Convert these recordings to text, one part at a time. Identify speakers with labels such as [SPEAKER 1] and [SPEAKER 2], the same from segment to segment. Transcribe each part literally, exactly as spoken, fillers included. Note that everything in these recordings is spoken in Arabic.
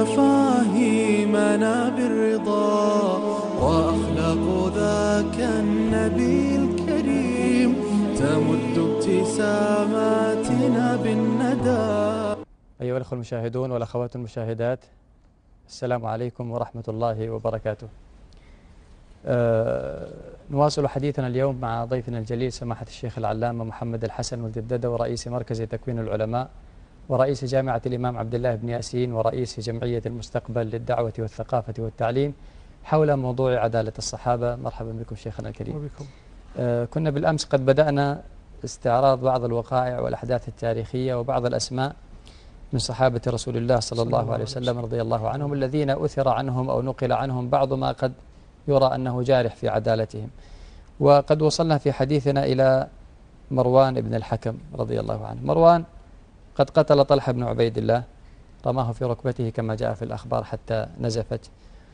[SPEAKER 1] مفاهيمنا بالرضا، وأخلاق ذاك النبي الكريم تمد ابتساماتنا بالندى.
[SPEAKER 2] أيها الأخوة المشاهدون والأخوات المشاهدات، السلام عليكم ورحمة الله وبركاته. أه نواصل حديثنا اليوم مع ضيفنا الجليل سماحة الشيخ العلامة محمد الحسن والجددة، ورئيس مركز تكوين العلماء، ورئيس جامعة الإمام عبد الله بن ياسين، ورئيس جمعية المستقبل للدعوة والثقافة والتعليم، حول موضوع عدالة الصحابة. مرحبا بكم شيخنا الكريم. أه كنا بالأمس قد بدأنا استعراض بعض الوقائع والأحداث التاريخية وبعض الأسماء من صحابة رسول الله صلى الله عليه وسلم رضي الله عنهم، الذين أثر عنهم أو نقل عنهم بعض ما قد يرى أنه جارح في عدالتهم. وقد وصلنا في حديثنا إلى مروان بن الحكم رضي الله عنه. مروان قد قتل طلحة بن عبيد الله، رماه في ركبته كما جاء في الأخبار حتى نزفت،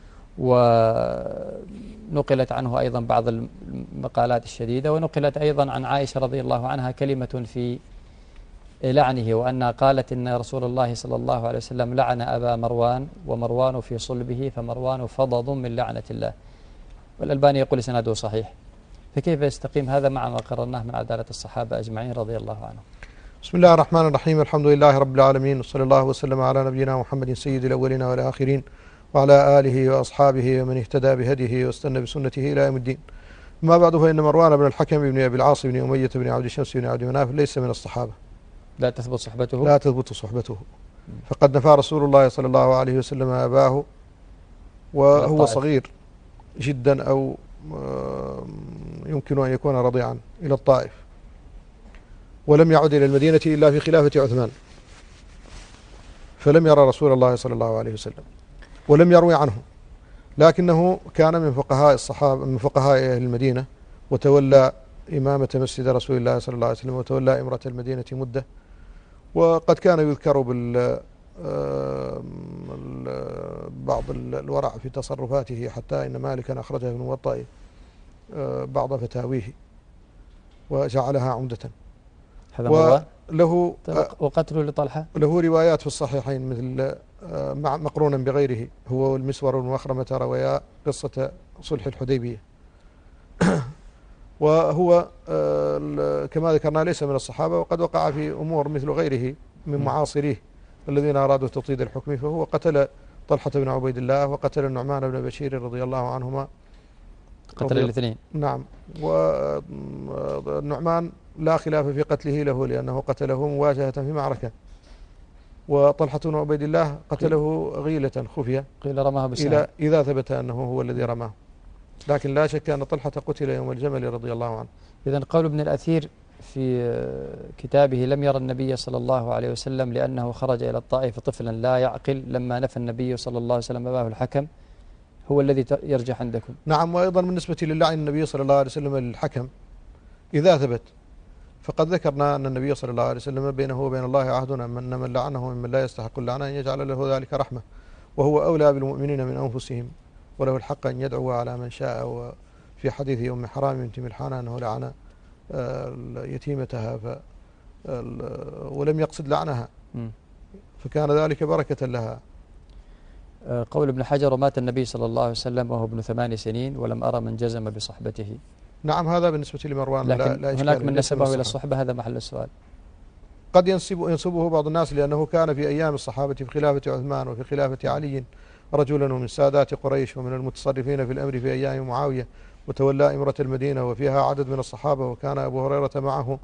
[SPEAKER 2] ونقلت عنه أيضا بعض المقالات الشديدة، ونقلت أيضا عن عائشة رضي الله عنها كلمة في لعنه، وأنها قالت إن رسول الله صلى الله عليه وسلم لعن أبا مروان ومروان في صلبه فمروان فضض من لعنة الله. والألباني يقول سنده صحيح. فكيف يستقيم هذا مع ما قررناه من عدالة الصحابة أجمعين رضي الله عنهم؟
[SPEAKER 3] بسم الله الرحمن الرحيم، الحمد لله رب العالمين، وصلى الله وسلم على نبينا محمد سيد الأولين والآخرين، وعلى آله وأصحابه ومن اهتدى بهديه واستنى بسنته إلى يوم الدين. ما بعد، فإن مروان بن الحكم بن أبي العاص بن أمية بن عبد الشمس بن عبد مناف ليس من الصحابة،
[SPEAKER 2] لا تثبت صحبته
[SPEAKER 3] لا تثبت صحبته فقد نفى رسول الله صلى الله عليه وسلم أباه وهو صغير جدا، أو يمكن أن يكون رضيعا، إلى الطائف، ولم يعد إلى المدينة إلا في خلافة عثمان، فلم يرى رسول الله صلى الله عليه وسلم ولم يروي عنه، لكنه كان من فقهاء الصحابة، من فقهاء أهل المدينة، وتولى إمامة مسجد رسول الله صلى الله عليه وسلم، وتولى إمرة المدينة مدة. وقد كان يذكر بال بعض الورع في تصرفاته، حتى إن مالكا أخرجه من موطئ بعض فتاويه وجعلها عمدة.
[SPEAKER 2] هذا وله
[SPEAKER 3] وقتله
[SPEAKER 2] لطلحة
[SPEAKER 3] له روايات في الصحيحين، مثل مع مقرونا بغيره، هو والمسور والمخرمة رويا قصة صلح الحديبية. وهو كما ذكرنا ليس من الصحابة، وقد وقع في أمور مثل غيره من معاصريه الذين أرادوا تطيد الحكم، فهو قتل طلحة بن عبيد الله، وقتل النعمان بن بشير رضي الله عنهما،
[SPEAKER 2] قتل الاثنين.
[SPEAKER 3] نعم. والنعمان لا خلاف في قتله له، لأنه قتله مواجهة في معركة، وطلحة بن عبيد الله قتله غيلة خفية،
[SPEAKER 2] قيل رماه بالسهم
[SPEAKER 3] إذا ثبت أنه هو الذي رماه، لكن لا شك أن طلحة قتل يوم الجمل رضي الله عنه.
[SPEAKER 2] إذن قول ابن الأثير في كتابه: لم يرى النبي صلى الله عليه وسلم لأنه خرج إلى الطائف طفلا لا يعقل لما نفى النبي صلى الله عليه وسلم أباه الحكم، هو الذي يرجح عندكم؟
[SPEAKER 3] نعم. وأيضا بالنسبة للعن النبي صلى الله عليه وسلم للحكم إذا ثبت، فقد ذكرنا أن النبي صلى الله عليه وسلم بينه وبين الله عهد أن من لعنه ممن لا يستحق اللعنة أن يجعل له ذلك رحمة، وهو أولى بالمؤمنين من أنفسهم، وله الحق أن يدعو على من شاء. وفي حديث أم حرام بنت ملحان أنه لعن يتيمتها ف ولم يقصد لعنها، فكان ذلك بركة لها.
[SPEAKER 2] قول ابن حجر: ومات النبي صلى الله عليه وسلم وهو ابن ثمان سنين ولم أرى من جزم بصحبته.
[SPEAKER 3] نعم، هذا بالنسبة لمروان.
[SPEAKER 2] لكن
[SPEAKER 3] لا, لا
[SPEAKER 2] هناك من نسبه إلى الصحبة، هذا محل السؤال.
[SPEAKER 3] قد ينسب ينسبه بعض الناس، لأنه كان في أيام الصحابة في خلافة عثمان وفي خلافة علي رجلا من سادات قريش ومن المتصرفين في الأمر في أيام معاوية، وتولى إمرة المدينة، وفيها عدد من الصحابة، وكان أبو هريرة معه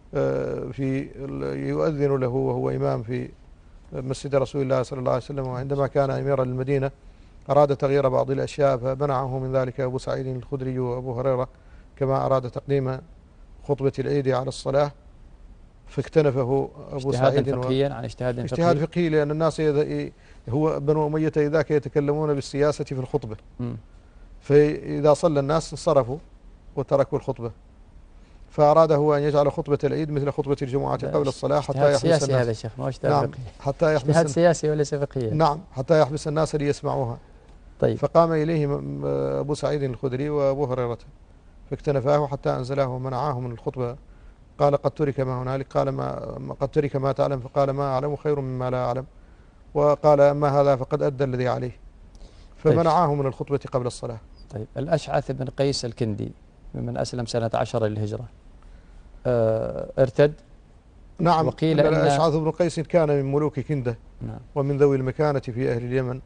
[SPEAKER 3] في يؤذن له وهو إمام في مسجد رسول الله صلى الله عليه وسلم. وعندما كان أميرا للمدينة أراد تغيير بعض الأشياء، فمنعه من ذلك أبو سعيد الخدري وأبو هريرة، كما أراد تقديم خطبة العيد على الصلاة، فاكتنفه أبو سعيد
[SPEAKER 2] اجتهادا فقهيا عن اجتهاد فقهي.
[SPEAKER 3] اجتهاد فقهي، لأن الناس هو بنو أمية ذاك يتكلمون بالسياسة في الخطبة، م. فإذا صلى الناس انصرفوا وتركوا الخطبة، فأراد هو أن يجعل خطبة العيد مثل خطبة الجمعة قبل الصلاة، حتى يحبس الناس.
[SPEAKER 2] سياسي هذا الشيخ، ما هو اجتهاد
[SPEAKER 3] نعم.
[SPEAKER 2] فقهي،
[SPEAKER 3] حتى يحبس
[SPEAKER 2] اجتهاد سياسي وليس فقهيا.
[SPEAKER 3] نعم، حتى يحبس الناس ليسمعوها.
[SPEAKER 2] طيب.
[SPEAKER 3] فقام إليه أبو سعيد الخدري وأبو هريرة فاكتنفاه حتى أنزلاه ومنعاه من الخطبة. قال: قد ترك ما هنالك، قال: ما قد ترك ما تعلم، فقال: ما أعلم خير مما لا أعلم، وقال أما هذا فقد أدى الذي عليه، فمنعاه من الخطبة قبل الصلاة.
[SPEAKER 2] طيب الأشعث بن قيس الكندي ممن أسلم سنة عشر للهجرة اه ارتد؟
[SPEAKER 3] نعم،
[SPEAKER 2] وقيل
[SPEAKER 3] إن
[SPEAKER 2] إن
[SPEAKER 3] الأشعث بن قيس كان من ملوك كندة،
[SPEAKER 2] نعم،
[SPEAKER 3] ومن ذوي المكانة في أهل اليمن،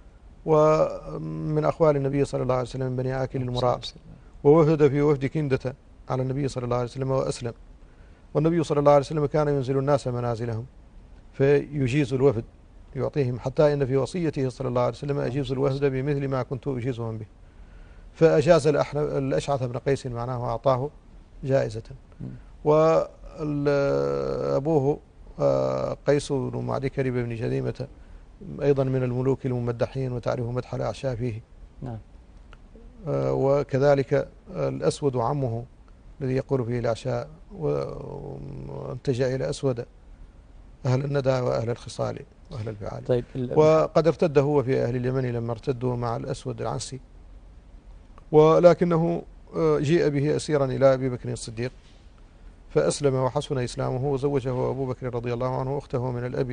[SPEAKER 3] ومن أخوال النبي صلى الله عليه وسلم من بني آكل المراء، ووفد في وفد كندة على النبي صلى الله عليه وسلم وأسلم. والنبي صلى الله عليه وسلم كان ينزل الناس منازلهم فيجيز الوفد يعطيهم، حتى إن في وصيته صلى الله عليه وسلم أجيز الوفد بمثل ما كنت أجيزهم به، فأجاز الأشعث بن قيس معناه أعطاه جائزة. وأبوه قيس بن معدي كرب بن جذيمة أيضا من الملوك الممدحين، وتعرف مدح الأعشاء فيه.
[SPEAKER 2] نعم.
[SPEAKER 3] وكذلك الأسود عمه الذي يقول فيه الأعشاء، وانتجأ إلى أسود أهل الندى وأهل الخصال وأهل الفعال.
[SPEAKER 2] طيب
[SPEAKER 3] وقد ارتد هو في أهل اليمن لما ارتدوا مع الأسود العنسي، ولكنه جيء به أسيرا إلى أبي بكر الصديق فأسلم وحسن إسلامه، وزوجه أبو بكر رضي الله عنه أخته من الأب،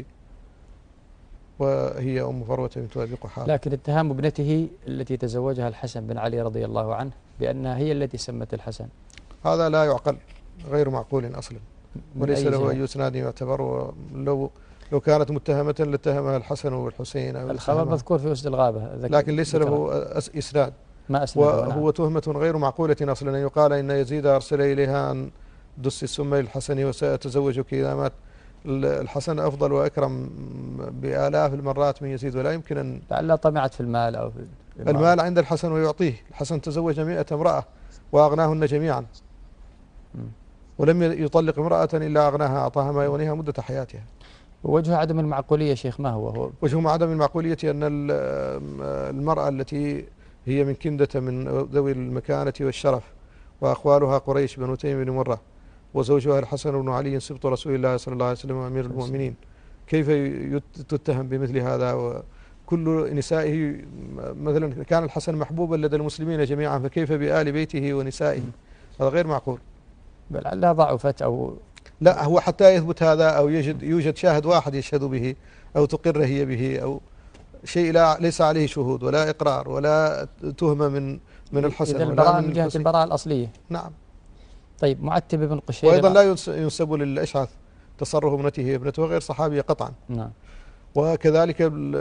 [SPEAKER 3] وهي أم فروة بنت أبي قحافة.
[SPEAKER 2] لكن اتهام ابنته التي تزوجها الحسن بن علي رضي الله عنه بأنها هي التي سمت الحسن،
[SPEAKER 3] هذا لا يعقل، غير معقول أصلا، وليس له أي إسناد يعتبر. ولو لو كانت متهمة لاتهمها الحسن والحسين.
[SPEAKER 2] الخبر مذكور في أسد الغابة،
[SPEAKER 3] لكن ليس له إسناد،
[SPEAKER 2] ما أسنده.
[SPEAKER 3] وهو
[SPEAKER 2] نعم.
[SPEAKER 3] تهمة غير معقولة أصلا. يقال إن يزيد أرسل إليها أن دس السم للحسن وسأتزوجك إذا مات. الحسن أفضل وأكرم بآلاف المرات من يزيد، ولا يمكن أن
[SPEAKER 2] لعلها طمعت في المال أو في
[SPEAKER 3] المال عند الحسن ويعطيه. الحسن تزوج مئة امرأة وأغناهن جميعا، ولم يطلق امرأة إلا أغناها، أعطاها ما يغنيها مدة حياتها.
[SPEAKER 2] ووجه عدم المعقولية شيخ ما هو؟ هو
[SPEAKER 3] وجه عدم المعقولية أن المرأة التي هي من كندة من ذوي المكانة والشرف، وأخوالها قريش بنو تيم بن مرة، وزوجها الحسن بن علي سبط رسول الله صلى الله عليه وسلم وأمير المؤمنين، كيف تتهم بمثل هذا؟ وكل نسائه مثلا كان الحسن محبوبا لدى المسلمين جميعا، فكيف بآل بيته ونسائه؟ هذا غير معقول.
[SPEAKER 2] بل لعلها ضعفت أو
[SPEAKER 3] لا، هو حتى يثبت هذا أو يجد يوجد شاهد واحد يشهد به أو تقر هي به أو شيء، لا ليس عليه شهود ولا إقرار ولا تهمة من من الحسن.
[SPEAKER 2] البراءة من جهة البراءة الأصلية.
[SPEAKER 3] نعم.
[SPEAKER 2] طيب معتب بن قشير،
[SPEAKER 3] وأيضا لا ينسب للأشعث تصرف ابنته، ابنته غير صحابية قطعا.
[SPEAKER 2] نعم.
[SPEAKER 3] وكذلك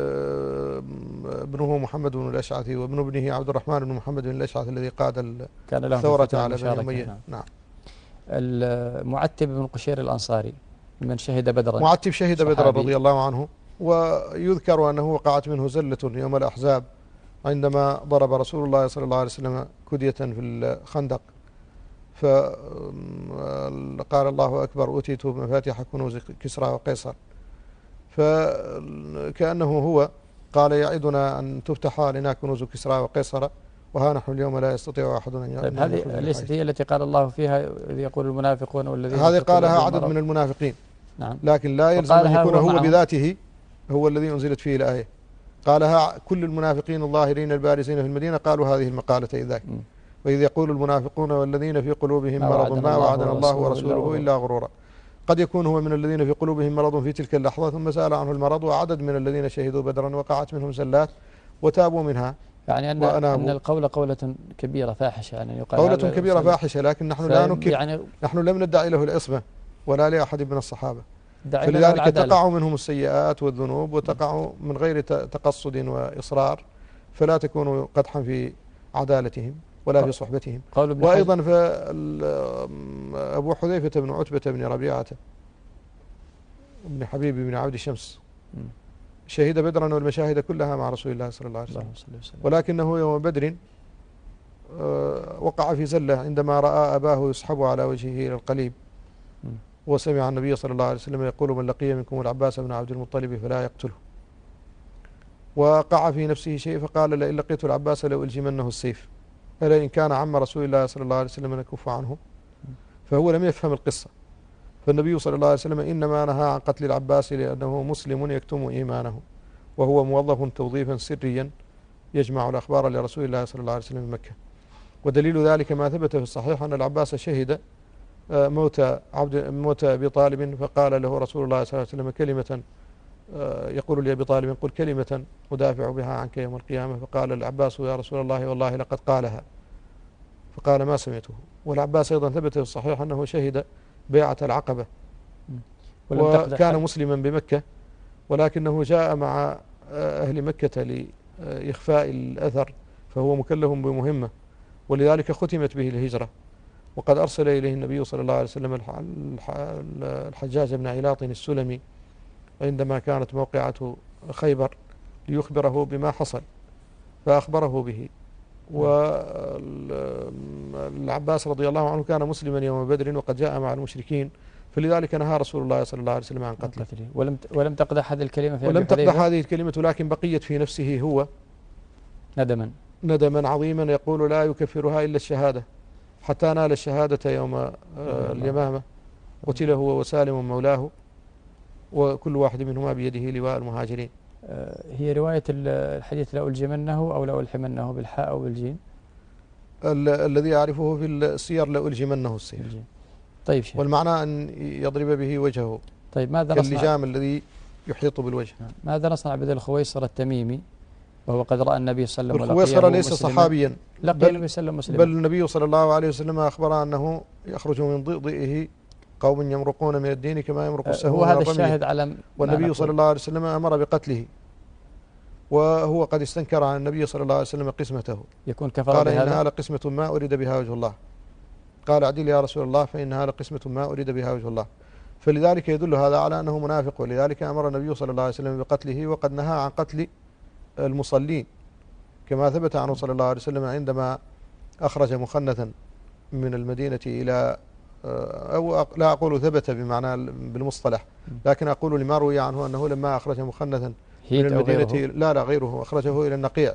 [SPEAKER 3] ابنه محمد بن الأشعث، وابن ابنه عبد الرحمن بن محمد بن الأشعث الذي قاد الثورة على بني أمية. نعم. نعم.
[SPEAKER 2] المعتب بن قشير الأنصاري من شهد بدرا.
[SPEAKER 3] معتب شهد بدرا رضي الله عنه، ويذكر أنه وقعت منه زلة يوم الأحزاب عندما ضرب رسول الله صلى الله عليه وسلم كدية في الخندق، فقال الله أكبر أوتيت مفاتيح كنوز كسرى وقيصر، فكأنه هو قال يعدنا أن تفتح لنا كنوز كسرى وقيصر، وها نحن اليوم لا يستطيع أحد أن
[SPEAKER 2] طيب هذه ليست هي التي قال الله فيها إذ يقول المنافقون والذين
[SPEAKER 3] هذه قالها عدد من المنافقين.
[SPEAKER 2] نعم.
[SPEAKER 3] لكن لا يلزم أن يكون هو, هو بذاته هو الذي أنزلت فيه الآية. قالها كل المنافقين الظاهرين البارزين في المدينة قالوا هذه المقالة إذاك، وإذ يقول المنافقون والذين في قلوبهم مرض ما وعدنا الله ورسوله إلا غرورا. قد يكون هو من الذين في قلوبهم مرض في تلك اللحظة ثم سأل عنه المرض، وعدد من الذين شهدوا بدرا وقعت منهم زلات وتابوا منها.
[SPEAKER 2] يعني أن, أن القول قولة كبيرة فاحشة، يعني يقال
[SPEAKER 3] قولة كبيرة فاحشة، لكن نحن لا ننكر، يعني نحن لم ندعي له العصمة ولا لأحد من الصحابة، فلذلك تقع منهم السيئات والذنوب وتقع من غير تقصد وإصرار، فلا تكون قدحا في عدالتهم ولا في صحبتهم. وأيضا فأبو حذيفة بن عتبة بن ربيعة بن حبيب بن عبد الشمس شهد بدرا والمشاهد كلها مع رسول الله صلى الله عليه وسلم، ولكنه يوم بدر وقع في زلة عندما رأى أباه يسحب على وجهه إلى القليب، وسمع النبي صلى الله عليه وسلم يقول من لقي منكم العباس بن عبد المطلب فلا يقتله، وقع في نفسه شيء فقال لئن لقيت العباس لو ألجمنه السيف، ألا إن كان عم رسول الله صلى الله عليه وسلم نكف عنه. فهو لم يفهم القصة، فالنبي صلى الله عليه وسلم إنما نهى عن قتل العباس لأنه مسلم يكتم إيمانه، وهو موظف توظيفا سريا يجمع الأخبار لرسول الله صلى الله عليه وسلم من مكة. ودليل ذلك ما ثبت في الصحيح أن العباس شهد موت عبد موت أبي طالب، فقال له رسول الله صلى الله عليه وسلم كلمة يقول لأبي طالب قل كلمة أدافع بها عنك يوم القيامة، فقال العباس يا رسول الله والله لقد قالها، فقال ما سمعته. والعباس أيضا ثبت في الصحيح أنه شهد بيعة العقبة وكان مسلما بمكة، ولكنه جاء مع أهل مكة لإخفاء الأثر، فهو مكلف بمهمة، ولذلك ختمت به الهجرة. وقد أرسل إليه النبي صلى الله عليه وسلم الحجاج بن علاط السلمي عندما كانت موقعة خيبر ليخبره بما حصل، فأخبره به. والعباس رضي الله عنه كان مسلما يوم بدر وقد جاء مع المشركين، فلذلك نهى رسول الله صلى الله عليه وسلم عن قتله.
[SPEAKER 2] ولم ولم تقدح هذه الكلمة في
[SPEAKER 3] ولم تقدح هذه الكلمة، لكن بقيت في نفسه هو
[SPEAKER 2] ندما
[SPEAKER 3] ندما عظيما يقول لا يكفرها إلا الشهادة، حتى نال الشهادة يوم اليمامة، قتل هو وسالم مولاه، وكل واحد منهما بيده لواء المهاجرين.
[SPEAKER 2] هي رواية الحديث لألجمنه أو لألحمنه بالحاء أو بالجيم؟
[SPEAKER 3] الذي أعرفه في السير لألجمنه السير.
[SPEAKER 2] طيب شيخ.
[SPEAKER 3] والمعنى أن يضرب به وجهه.
[SPEAKER 2] طيب ماذا نصنع
[SPEAKER 3] كاللجام الذي يحيط بالوجه.
[SPEAKER 2] ماذا نصنع بذي الخويصر التميمي وهو قد رأى النبي صلى الله عليه وسلم؟
[SPEAKER 3] الخويصر ليس صحابيا،
[SPEAKER 2] لقي النبي صلى الله عليه وسلم،
[SPEAKER 3] بل النبي صلى الله عليه وسلم أخبر أنه يخرج من ضئضئه قوم يمرقون من الدين كما يمرق السهم.
[SPEAKER 2] هو هذا الشاهد على،
[SPEAKER 3] والنبي صلى الله عليه وسلم أمر بقتله، وهو قد استنكر عن النبي صلى الله عليه وسلم قسمته،
[SPEAKER 2] يكون كفر
[SPEAKER 3] قال
[SPEAKER 2] بهذا؟
[SPEAKER 3] إنها لقسمة ما أريد بها وجه الله. قال اعدل يا رسول الله فإنها لقسمة ما أريد بها وجه الله. فلذلك يدل هذا على أنه منافق، ولذلك أمر النبي صلى الله عليه وسلم بقتله، وقد نهى عن قتل المصلين كما ثبت عنه صلى الله عليه وسلم عندما أخرج مخنثا من المدينة إلى، أو لا أقول ثبت بمعنى بالمصطلح، لكن أقول لما روي عنه أنه لما أخرج مخنثا من المدينة، لا لا غيره، أخرجه إلى النقيع،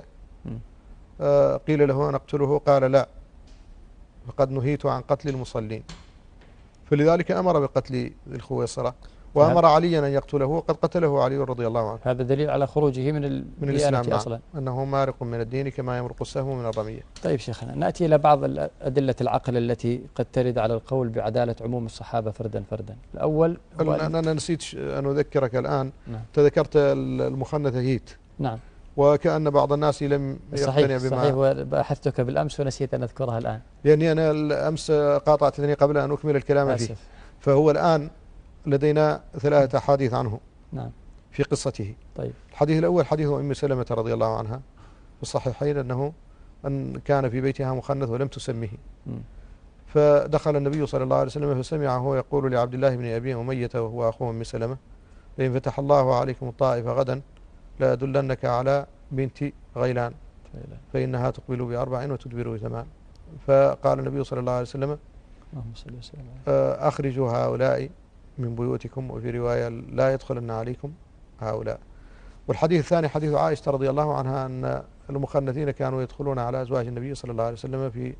[SPEAKER 3] آه قيل له أن أقتله، قال لا، فقد نهيت عن قتل المصلين. فلذلك أمر بقتل الخويصرة، وأمر عليا أن يقتله، وقد قتله علي رضي الله عنه.
[SPEAKER 2] هذا دليل على خروجه من
[SPEAKER 3] من الإسلام
[SPEAKER 2] أصلا،
[SPEAKER 3] أنه مارق من الدين كما يمرق السهم من الرمية.
[SPEAKER 2] طيب شيخنا، نأتي إلى بعض أدلة العقل التي قد ترد على القول بعدالة عموم الصحابة فردا فردا. الأول
[SPEAKER 3] أنا نسيت أن أذكرك الآن.
[SPEAKER 2] نعم.
[SPEAKER 3] تذكرت المخنث هيت.
[SPEAKER 2] نعم.
[SPEAKER 3] وكأن بعض الناس لم يقتنع بما
[SPEAKER 2] صحيح، وبحثتك بالأمس ونسيت أن أذكرها الآن،
[SPEAKER 3] يعني أنا الأمس قاطعتني قبل أن أكمل الكلام
[SPEAKER 2] آسف.
[SPEAKER 3] فيه. فهو الآن لدينا ثلاثة أحاديث عنه.
[SPEAKER 2] نعم.
[SPEAKER 3] في قصته.
[SPEAKER 2] طيب.
[SPEAKER 3] الحديث الأول حديث أم سلمة رضي الله عنها في الصحيحين أنه أن كان في بيتها مخنث ولم تسمه، م. فدخل النبي صلى الله عليه وسلم فسمعه يقول لعبد الله بن أبي أمية وهو أخوه أم سلمة: لئن فتح الله عليكم الطائف غدا لأدلنك على بنت غيلان فإنها تقبل بأربع وتدبر بثمان. فقال النبي صلى الله عليه وسلم: أخرجوا هؤلاء من بيوتكم، وفي رواية لا يدخلن عليكم هؤلاء. والحديث الثاني حديث عائشة رضي الله عنها أن المخنثين كانوا يدخلون على أزواج النبي صلى الله عليه وسلم في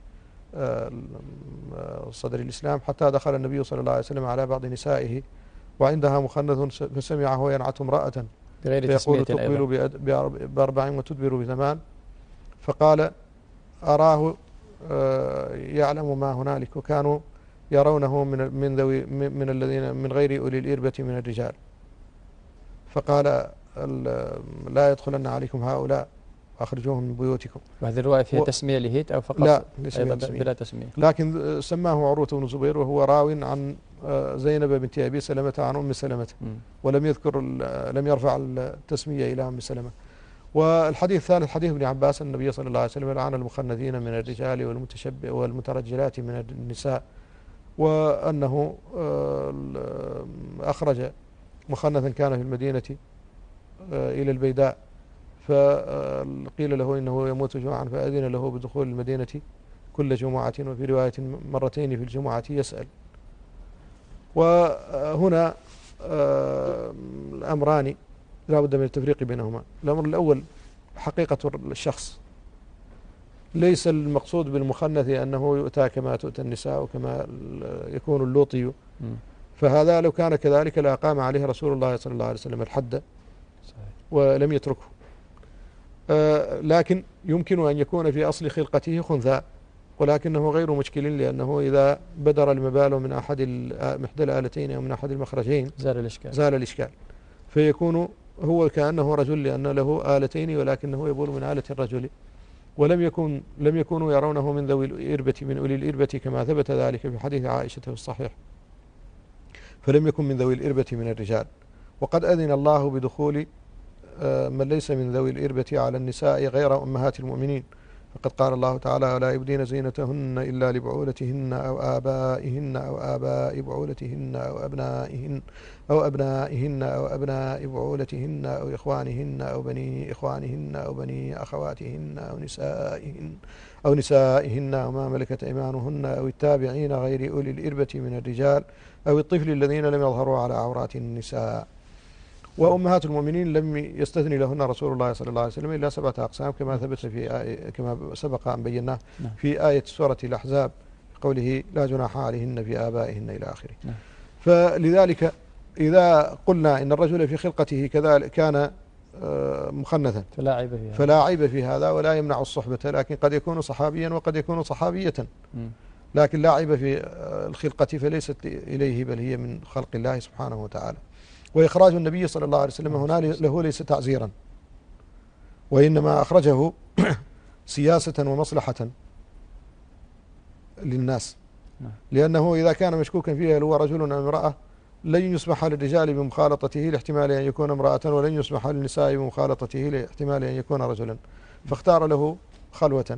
[SPEAKER 3] صدر الإسلام، حتى دخل النبي صلى الله عليه وسلم على بعض نسائه وعندها مخنث فسمعه ينعت امرأة فيقول تقبل بأربع وتدبر بثمان، فقال: أراه يعلم ما هنالك، وكانوا يرونه من من ذوي من الذين من غير أولي الإربة من الرجال. فقال: لا يدخلن عليكم هؤلاء أخرجوهم من بيوتكم.
[SPEAKER 2] وهذه الرواية فيها تسمية لهيت أو فقط؟
[SPEAKER 3] لا،
[SPEAKER 2] بلا تسمية،
[SPEAKER 3] لكن سماه عروة بن زبير وهو راو عن زينب بنت أبي سلمة عن أم سلمة، ولم يذكر لم يرفع التسمية إلى أم سلمة. والحديث الثالث حديث ابن عباس: النبي صلى الله عليه وسلم لعن المخنثين من الرجال والمتشبع والمترجلات من النساء، وأنه أخرج مخنثا كان في المدينة إلى البيداء، فقيل له إنه يموت جوعا فأذن له بدخول المدينة كل جمعة، وفي رواية مرتين في الجمعة يسأل. وهنا الأمران لا بد من التفريق بينهما. الأمر الأول حقيقة الشخص، ليس المقصود بالمخنث أنه يؤتى كما تؤتى النساء وكما يكون اللوطي، فهذا لو كان كذلك لأقام عليه رسول الله صلى الله عليه وسلم الحد ولم يتركه. آه لكن يمكن أن يكون في أصل خلقته خنثى، ولكنه غير مشكل، لأنه إذا بدر المبال من أحد إحدى الآلتين أو من أحد المخرجين
[SPEAKER 2] زال الإشكال.
[SPEAKER 3] زال الإشكال. فيكون هو كأنه رجل لأن له آلتين ولكنه يبول من آلة الرجل، ولم يكن لم يكونوا يرونه من ذوي الإربة من أولي الإربة كما ثبت ذلك في حديث عائشة في الصحيح، فلم يكن من ذوي الإربة من الرجال. وقد أذن الله بدخول من ليس من ذوي الإربة على النساء غير أمهات المؤمنين، فقد قال الله تعالى: ولا يبدين زينتهن إلا لبعولتهن أو آبائهن أو آباء بعولتهن أو أبنائهن أو أبنائهن أو أبناء بعولتهن أو إخوانهن أو بني إخوانهن أو بني أخواتهن أو نسائهن أو نسائهن أو ما ملكت أيمانهن أو التابعين غير أولي الإربة من الرجال أو الطفل الذين لم يظهروا على عورات النساء. وأمهات المؤمنين لم يستثني لهن رسول الله صلى الله عليه وسلم إلا سبعة أقسام كما ثبت في آية كما سبق أن بيناه في آية سورة الأحزاب قوله: لا جناح عليهن في آبائهن إلى آخره. فلذلك إذا قلنا إن الرجل في خلقته كذلك كان مخنثا
[SPEAKER 2] فلا عيب في هذا
[SPEAKER 3] فلا عيب في هذا ولا يمنع الصحبة، لكن قد يكون صحابيا وقد يكون صحابية، لكن لا عيب في الخلقة فليست إليه بل هي من خلق الله سبحانه وتعالى. وإخراج النبي صلى الله عليه وسلم هنا له ليس تعزيرا، وإنما أخرجه سياسة ومصلحة للناس، لأنه إذا كان مشكوكا فيه هل هو رجل أو امرأة لن يسمح للرجال بمخالطته لاحتمال أن يكون امرأة، ولن يسمح للنساء بمخالطته لاحتمال أن يكون رجلا، فاختار له خلوة.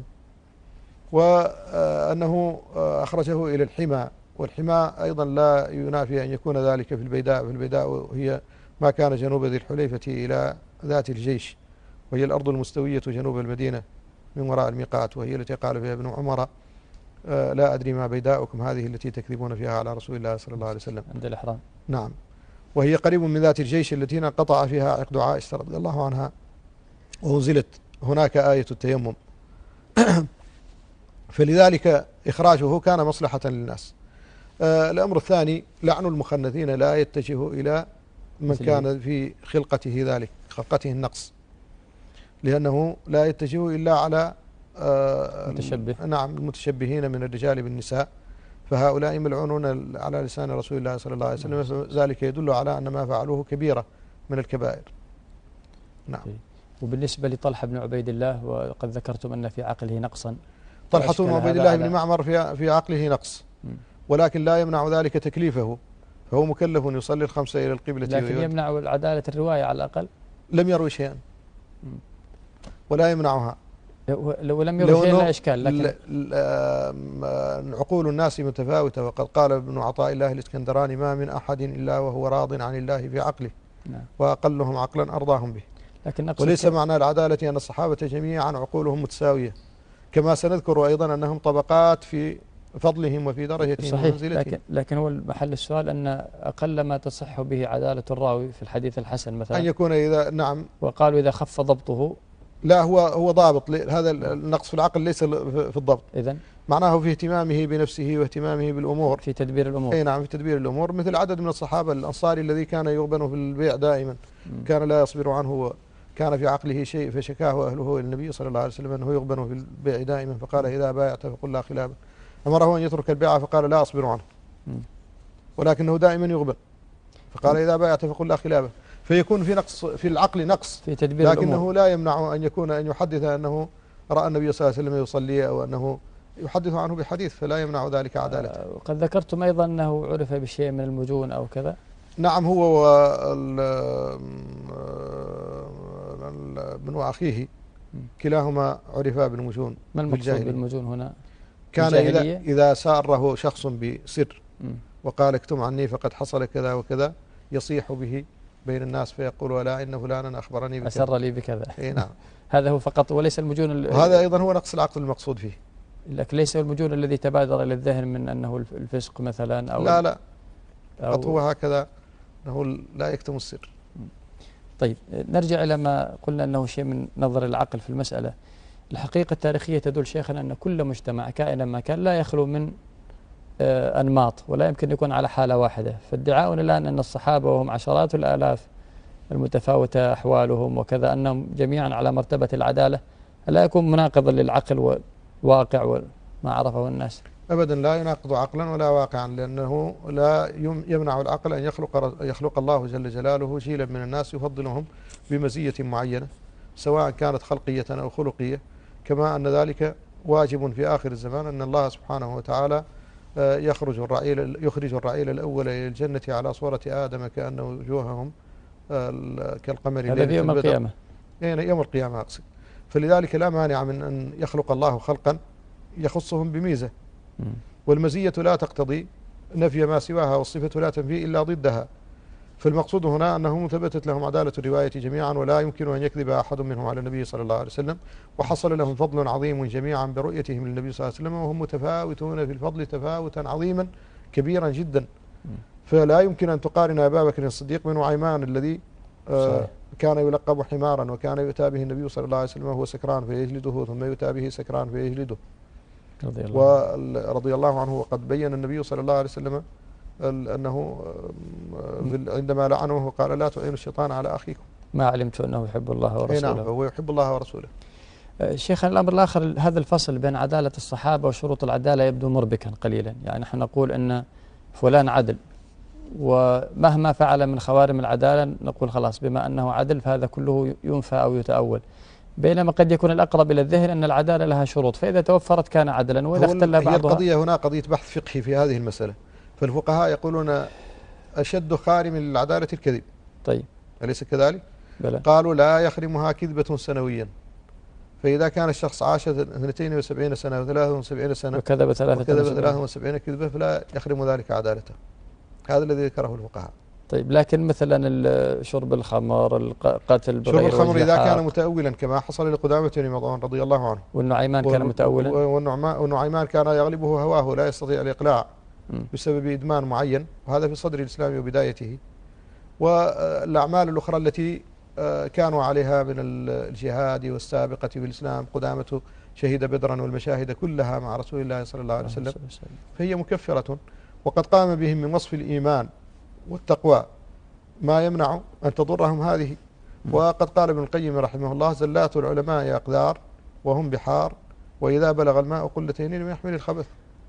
[SPEAKER 3] وأنه أخرجه إلى الحمى، والحمى أيضا لا ينافي أن يكون ذلك في البيداء، في البيداء هي ما كان جنوب ذي الحليفة إلى ذات الجيش، وهي الأرض المستوية جنوب المدينة من وراء الميقات، وهي التي قال فيها ابن عمر: آه لا أدري ما بيداؤكم هذه التي تكذبون فيها على رسول الله صلى الله عليه وسلم
[SPEAKER 2] عند الإحرام.
[SPEAKER 3] نعم، وهي قريب من ذات الجيش التي انقطع فيها عقد عائشة رضي الله عنها، وأنزلت هناك آية التيمم فلذلك إخراجه كان مصلحة للناس. آه الأمر الثاني: لعن المخنثين لا يتجه إلى من كان في خلقته ذلك خلقته النقص، لأنه لا يتجه إلا على آه
[SPEAKER 2] متشبه.
[SPEAKER 3] نعم المتشبهين من الرجال بالنساء، فهؤلاء ملعونون على لسان رسول الله صلى الله عليه وسلم، ذلك يدل على أن ما فعلوه كبيرة من الكبائر. نعم.
[SPEAKER 2] وبالنسبة لطلحة بن عبيد الله، وقد ذكرتم أن في عقله نقصا.
[SPEAKER 3] طلحة بن عبيد الله بن معمر في في عقله نقص، ولكن لا يمنع ذلك تكليفه، فهو مكلف يصلي الخمسة إلى القبلة،
[SPEAKER 2] لكن يمنع عدالة الرواية على الأقل.
[SPEAKER 3] لم يروي شيئا ولا يمنعها،
[SPEAKER 2] لو لم يروي شيئا لا إشكال، لكن
[SPEAKER 3] عقول الناس متفاوتة، وقد قال ابن عطاء الله الإسكندراني: ما من أحد إلا وهو راض عن الله في عقله، نعم. وأقلهم عقلا أرضاهم به.
[SPEAKER 2] لكن
[SPEAKER 3] وليس معنى العدالة أن الصحابة جميعا عقولهم متساوية، كما سنذكر أيضا أنهم طبقات في فضلهم وفي درجتهم ومنزلتهم.
[SPEAKER 2] لكن, لكن هو محل السؤال أن أقل ما تصح به عدالة الراوي في الحديث الحسن مثلا
[SPEAKER 3] أن يكون إذا نعم،
[SPEAKER 2] وقالوا إذا خف ضبطه.
[SPEAKER 3] لا، هو هو ضابط، هذا النقص في العقل ليس في الضبط،
[SPEAKER 2] إذن
[SPEAKER 3] معناه في اهتمامه بنفسه واهتمامه بالأمور،
[SPEAKER 2] في تدبير الأمور.
[SPEAKER 3] أي نعم، في تدبير الأمور، مثل عدد من الصحابة الأنصاري الذي كان يغبن في البيع دائما، م. كان لا يصبر عنه، كان في عقله شيء فشكاه أهله إلى النبي صلى الله عليه وسلم أنه يغبن في البيع دائما، فقال: إذا بايعت فقل لا خلابه. أمره أن يترك البيع فقال: لا أصبر عنه، ولكنه دائما يغبن، فقال: إذا بايعت فقل لا خلابه. فيكون في نقص في العقل، نقص
[SPEAKER 2] في تدبير
[SPEAKER 3] لكنه
[SPEAKER 2] الأمور.
[SPEAKER 3] لا يمنع أن يكون أن يحدث أنه رأى النبي صلى الله عليه وسلم يصلي، أو أنه يحدث عنه بحديث، فلا يمنع ذلك عدالته.
[SPEAKER 2] وقد ذكرتم أيضا أنه عرف بشيء من المجون أو كذا.
[SPEAKER 3] نعم، هو ابن وأخيه كلاهما عرفا بالمجون.
[SPEAKER 2] ما المقصود بالمجون هنا؟
[SPEAKER 3] كان إذا, إذا ساره شخص بسر وقال: اكتم عني فقد حصل كذا وكذا، يصيح به بين الناس فيقول: ولا إن فلانا أخبرني بكذا،
[SPEAKER 2] أسر لي بكذا.
[SPEAKER 3] إيه نعم.
[SPEAKER 2] هذا هو فقط وليس المجون.
[SPEAKER 3] وهذا أيضا هو نقص العقل المقصود فيه،
[SPEAKER 2] لكن ليس المجون الذي تبادر إلى الذهن من أنه الفسق مثلا، أو
[SPEAKER 3] لا لا فقط هو هكذا أنه لا يكتم السر.
[SPEAKER 2] طيب، نرجع إلى ما قلنا أنه شيء من نظر العقل في المسألة. الحقيقة التاريخية تدل شيخنا أن كل مجتمع كائنا ما كان لا يخلو من أنماط، ولا يمكن يكون على حالة واحدة. فادعاؤنا الآن أن الصحابة وهم عشرات الآلاف المتفاوتة أحوالهم وكذا أنهم جميعا على مرتبة العدالة، لا يكون مناقضا للعقل والواقع وما عرفه الناس.
[SPEAKER 3] أبدا لا يناقض عقلا ولا واقعا، لأنه لا يمنع العقل أن يخلق يخلق الله جل جلاله جيلا من الناس يفضلهم بمزية معينة سواء كانت خلقية أو خلقية، كما أن ذلك واجب في آخر الزمان، أن الله سبحانه وتعالى يخرج الرعيل يخرج الرعيل الأول إلى الجنة على صورة آدم كأن وجوههم كالقمر
[SPEAKER 2] هذا في يوم القيامة.
[SPEAKER 3] يوم القيامة أقصد. فلذلك لا مانع من أن يخلق الله خلقا يخصهم بميزة، والمزية لا تقتضي نفي ما سواها، والصفة لا تنفي إلا ضدها. فالمقصود هنا أنهم ثبتت لهم عدالة الرواية جميعا، ولا يمكن أن يكذب أحد منهم على النبي صلى الله عليه وسلم، وحصل لهم فضل عظيم جميعا برؤيتهم للنبي صلى الله عليه وسلم، وهم متفاوتون في الفضل تفاوتا عظيما كبيرا جدا. فلا يمكن أن تقارن أبا بكر الصديق بن نعيمان الذي آه كان يلقب حمارا، وكان يؤتى به النبي صلى الله عليه وسلم وهو سكران فيجلده، ثم يؤتى به سكران فيجلده رضي الله, ورضي الله عنه. وقد بين النبي صلى الله عليه وسلم أنه عندما لعنه قال لا تعينوا الشيطان على أخيكم،
[SPEAKER 2] ما علمت أنه يحب الله ورسوله.
[SPEAKER 3] نعم، هو يحب الله ورسوله.
[SPEAKER 2] شيخ، الأمر الآخر، هذا الفصل بين عدالة الصحابة وشروط العدالة يبدو مربكا قليلا. يعني نحن نقول أن فلان عدل، ومهما فعل من خوارم العدالة نقول خلاص بما أنه عدل فهذا كله ينفى أو يتأول، بينما قد يكون الأقرب إلى الذهن أن العدالة لها شروط، فإذا توفرت كان عدلا، وإذا اختل بعضها.
[SPEAKER 3] هي القضية هنا قضية بحث فقهي في هذه المسألة، فالفقهاء يقولون أشد خارم للعدالة الكذب.
[SPEAKER 2] طيب،
[SPEAKER 3] أليس كذلك؟
[SPEAKER 2] بلى.
[SPEAKER 3] قالوا لا يخرمها كذبة سنويا، فإذا كان الشخص عاش اثنتين وسبعين سنة وثلاثة وسبعين سنة
[SPEAKER 2] وكذب ثلاثة
[SPEAKER 3] وسبعين كذبة فلا يخرم ذلك عدالته. هذا الذي ذكره الفقهاء.
[SPEAKER 2] طيب، لكن مثلا شرب الخمر، القتل بغير
[SPEAKER 3] شرب الخمر إذا كان متأولا كما حصل لقدامة بن مضعون رضي الله عنه،
[SPEAKER 2] والنعيمان كان متأولا،
[SPEAKER 3] والنعيمان كان يغلبه هواه لا يستطيع الإقلاع بسبب إدمان معين، وهذا في صدر الإسلام وبدايته. والأعمال الأخرى التي كانوا عليها من الجهاد والسابقة في الإسلام، قدامة شهد بدرا والمشاهد كلها مع رسول الله صلى الله عليه وسلم، فهي مكفرة. وقد قام بهم من وصف الإيمان والتقوى ما يمنع أن تضرهم هذه. وقد قال ابن القيم رحمه الله: زلات العلماء أقدار وهم بحار، وإذا بلغ الماء قلتين لم يحمل الخبث.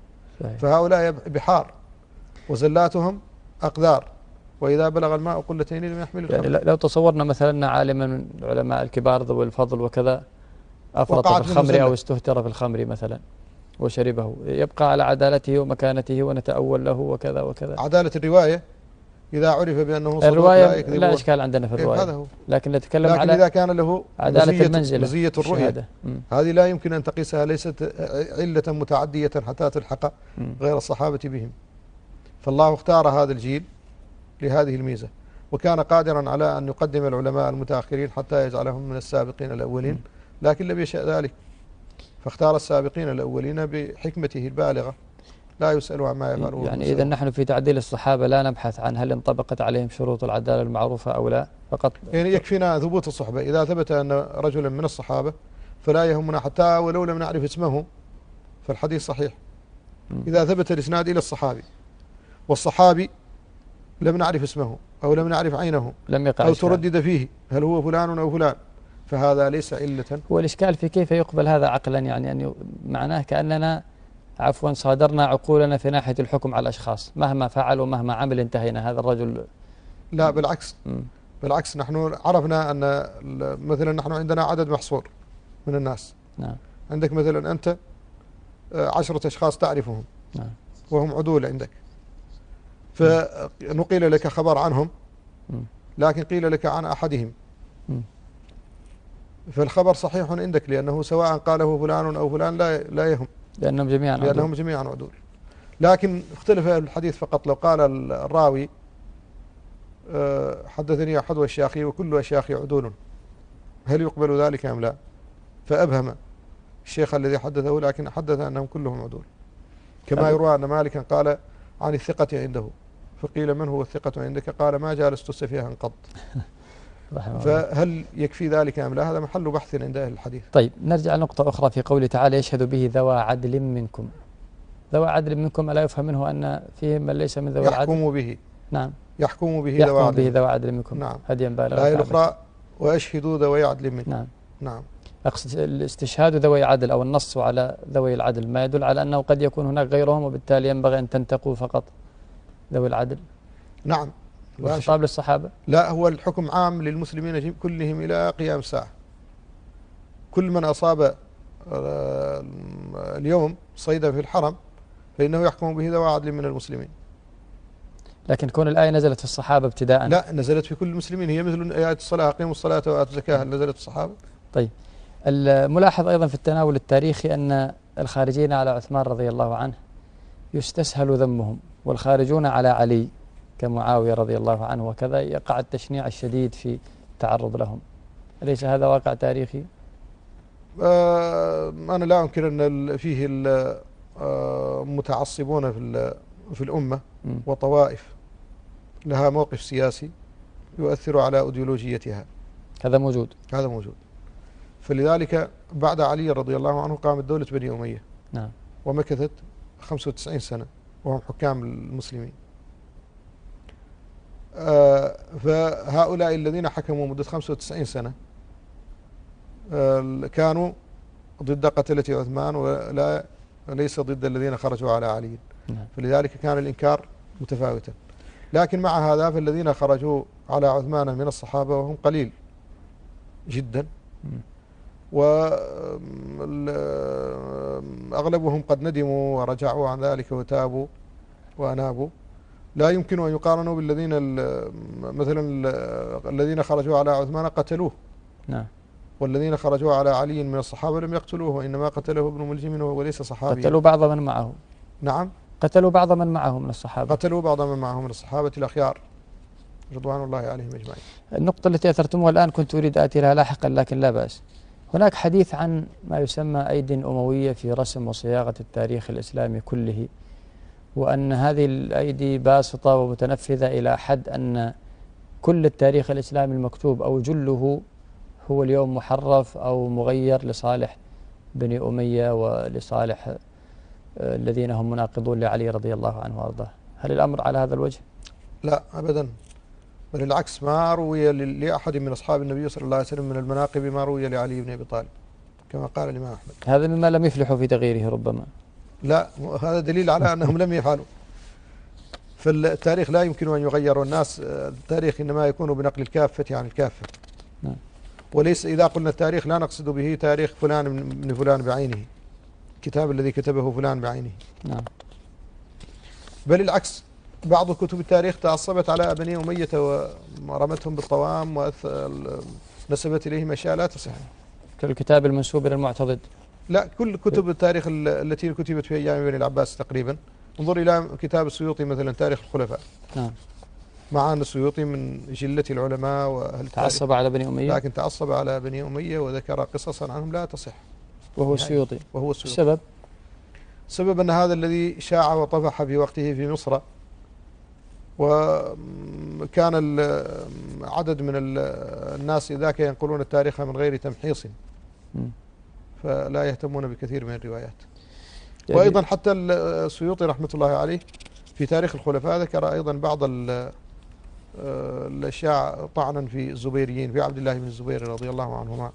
[SPEAKER 3] فهؤلاء بحار وزلاتهم أقدار، وإذا بلغ الماء قلتين لم يحمل الخبث.
[SPEAKER 2] يعني لو تصورنا مثلا عالما من العلماء الكبار ذوي الفضل وكذا أفرط في الخمر أو استهتر في الخمر مثلا وشربه، يبقى على عدالته ومكانته ونتأول له وكذا وكذا.
[SPEAKER 3] عدالة الرواية إذا عرف بأنه صدوق
[SPEAKER 2] الرواية
[SPEAKER 3] لا يكذب،
[SPEAKER 2] لا إشكال عندنا في الرواية،
[SPEAKER 3] هذا هو.
[SPEAKER 2] لكن نتكلم
[SPEAKER 3] لكن
[SPEAKER 2] على
[SPEAKER 3] إذا كان له
[SPEAKER 2] عدالة
[SPEAKER 3] مزية
[SPEAKER 2] المنزلة،
[SPEAKER 3] مزية الرؤية، هذه لا يمكن أن تقيسها، ليست علة متعدية حتى تلحق غير الصحابة بهم. فالله اختار هذا الجيل لهذه الميزة، وكان قادرا على أن يقدم العلماء المتأخرين حتى يجعلهم من السابقين الأولين، لكن لم يشأ ذلك، فاختار السابقين الأولين بحكمته البالغة لا يسأل عما يفعلون.
[SPEAKER 2] يعني إذا نحن في تعديل الصحابة لا نبحث عن هل انطبقت عليهم شروط العدالة المعروفة أو لا، فقط
[SPEAKER 3] يعني يكفينا ثبوت الصحبة. إذا ثبت أن رجلا من الصحابة فلا يهمنا حتى ولو لم نعرف اسمه فالحديث صحيح. إذا ثبت الإسناد إلى الصحابي والصحابي لم نعرف اسمه أو لم نعرف عينه
[SPEAKER 2] لم يقع
[SPEAKER 3] أو تردد فيه هل هو فلان أو فلان، فهذا ليس علة.
[SPEAKER 2] والإشكال في كيف يقبل هذا عقلا، يعني أن معناه كأننا عفوا صادرنا عقولنا في ناحية الحكم على الأشخاص، مهما فعلوا مهما عمل انتهينا هذا الرجل.
[SPEAKER 3] لا بالعكس، م. بالعكس نحن عرفنا أن مثلا نحن عندنا عدد محصور من الناس.
[SPEAKER 2] نعم.
[SPEAKER 3] عندك مثلا أنت عشرة أشخاص تعرفهم.
[SPEAKER 2] نعم.
[SPEAKER 3] وهم عدول عندك، فنقيل لك خبر عنهم لكن قيل لك عن أحدهم، فالخبر صحيح عندك لأنه سواء قاله فلان أو فلان لا لا يهم،
[SPEAKER 2] لأنهم جميعا
[SPEAKER 3] لأنهم
[SPEAKER 2] عدول.
[SPEAKER 3] جميعا عدول. لكن اختلف الحديث فقط لو قال الراوي حدثني أحد أشياخي وكل أشياخي عدول، هل يقبل ذلك أم لا؟ فأبهم الشيخ الذي حدثه، لكن حدث أنهم كلهم عدول. كما يروى أن مالكا قال عن الثقة عنده، فقيل من هو الثقة عندك؟ قال ما جالست سفيها قط. فهل يكفي ذلك أم لا؟ هذا محل بحث عند أهل الحديث.
[SPEAKER 2] طيب، نرجع لنقطة أخرى في قوله تعالى: يشهد به ذوى عدل منكم. ذوى عدل منكم ألا يفهم منه أن فيهم من ليس من ذوى العدل؟
[SPEAKER 3] يحكم به.
[SPEAKER 2] نعم.
[SPEAKER 3] يحكم به
[SPEAKER 2] يحكم
[SPEAKER 3] ذوى عدل.
[SPEAKER 2] به ذوى عدل منكم.
[SPEAKER 3] نعم.
[SPEAKER 2] هديا بالغا.
[SPEAKER 3] الآية الأخرى: وأشهدوا ذوي عدل منكم.
[SPEAKER 2] نعم.
[SPEAKER 3] نعم.
[SPEAKER 2] أقصد الاستشهاد ذوي عدل أو النص على ذوي العدل ما يدل على أنه قد يكون هناك غيرهم، وبالتالي ينبغي أن تنتقوا فقط ذوي العدل.
[SPEAKER 3] نعم.
[SPEAKER 2] والخطاب للصحابة؟
[SPEAKER 3] لا، هو الحكم عام للمسلمين كلهم إلى قيام الساعة. كل من أصاب اليوم صيدا في الحرم فإنه يحكم به ذوي عدل من المسلمين.
[SPEAKER 2] لكن كون الآية نزلت في الصحابة ابتداء؟
[SPEAKER 3] لا، نزلت في كل المسلمين، هي مثل آيات الصلاة أقيموا الصلاة وآتوا الزكاة، هل نزلت في الصحابة؟
[SPEAKER 2] طيب، الملاحظ أيضا في التناول التاريخي أن الخارجين على عثمان رضي الله عنه يستسهل ذمهم، والخارجون على علي كمعاوية رضي الله عنه وكذا يقع التشنيع الشديد في التعرض لهم. أليس هذا واقع تاريخي؟
[SPEAKER 3] آه أنا لا أنكر أن فيه المتعصبون في في الأمة م. وطوائف لها موقف سياسي يؤثر على أيديولوجيتها.
[SPEAKER 2] هذا موجود.
[SPEAKER 3] هذا موجود. فلذلك بعد علي رضي الله عنه قامت دولة بني أمية.
[SPEAKER 2] نعم.
[SPEAKER 3] ومكثت خمسة وتسعين سنة وهم حكام المسلمين. آه فهؤلاء الذين حكموا مدة خمسة وتسعين سنة آه كانوا ضد قتلة عثمان ولا ليس ضد الذين خرجوا على علي.
[SPEAKER 2] نعم.
[SPEAKER 3] فلذلك كان الإنكار متفاوتا. لكن مع هذا فالذين خرجوا على عثمان من الصحابة وهم قليل جدا، وأغلبهم قد ندموا ورجعوا عن ذلك وتابوا وأنابوا. لا يمكن أن يقارنوا بالذين مثلا الذين خرجوا على عثمان قتلوه.
[SPEAKER 2] نعم.
[SPEAKER 3] والذين خرجوا على علي من الصحابة لم يقتلوه، وإنما قتله ابن ملجم وهو ليس صحابي.
[SPEAKER 2] قتلوا بعض من معه.
[SPEAKER 3] نعم.
[SPEAKER 2] قتلوا بعض من معه من الصحابة.
[SPEAKER 3] قتلوا بعض من معه من الصحابة الأخيار رضوان الله عليهم أجمعين.
[SPEAKER 2] النقطة التي أثرتموها الآن كنت أريد آتي لها لاحقا، لكن لا بأس. هناك حديث عن ما يسمى أيد أموية في رسم وصياغة التاريخ الإسلامي كله، وأن هذه الأيدي باسطة ومتنفذة إلى حد أن كل التاريخ الإسلامي المكتوب أو جله هو اليوم محرف أو مغير لصالح بني أمية ولصالح الذين هم مناقضون لعلي رضي الله عنه وأرضاه. هل الأمر على هذا الوجه؟
[SPEAKER 3] لا أبدا، بل العكس. ما روي لأحد من أصحاب النبي صلى الله عليه وسلم من المناقب ما روي لعلي بن أبي طالب كما قال الإمام أحمد.
[SPEAKER 2] هذا مما لم يفلحوا في تغييره ربما.
[SPEAKER 3] لا، هذا دليل على أنهم لم يفعلوا. فالتاريخ لا يمكن أن يغير، والناس التاريخ إنما يكون بنقل الكافة عن الكافة.
[SPEAKER 2] نعم.
[SPEAKER 3] وليس إذا قلنا التاريخ لا نقصد به تاريخ فلان من فلان بعينه، الكتاب الذي كتبه فلان بعينه.
[SPEAKER 2] نعم.
[SPEAKER 3] بل العكس، بعض كتب التاريخ تعصبت على بني أمية ورمتهم بالطوام ونسبت إليهم أشياء لا تصح،
[SPEAKER 2] كالكتاب المنسوب إلى المعتضد.
[SPEAKER 3] لا، كل كتب التاريخ التي كتبت في أيام بني العباس تقريبا. انظر إلى كتاب السيوطي مثلا تاريخ الخلفاء.
[SPEAKER 2] نعم.
[SPEAKER 3] مع أن السيوطي من جلة العلماء وأهل
[SPEAKER 2] تعصب على بني أمية،
[SPEAKER 3] لكن تعصب على بني أمية وذكر قصصا عنهم لا تصح.
[SPEAKER 2] وهو السيوطي.
[SPEAKER 3] وهو السيوطي.
[SPEAKER 2] السبب؟
[SPEAKER 3] السبب أن هذا الذي شاع وطفح في وقته في مصر، وكان عدد من الناس ذاك ينقلون التاريخ من غير تمحيص، فلا يهتمون بكثير من الروايات. يعني وأيضا حتى السيوطي رحمة الله عليه في تاريخ الخلفاء ذكر أيضا بعض الأشياء طعنا في الزبيريين، في عبد الله بن الزبير رضي الله عنهما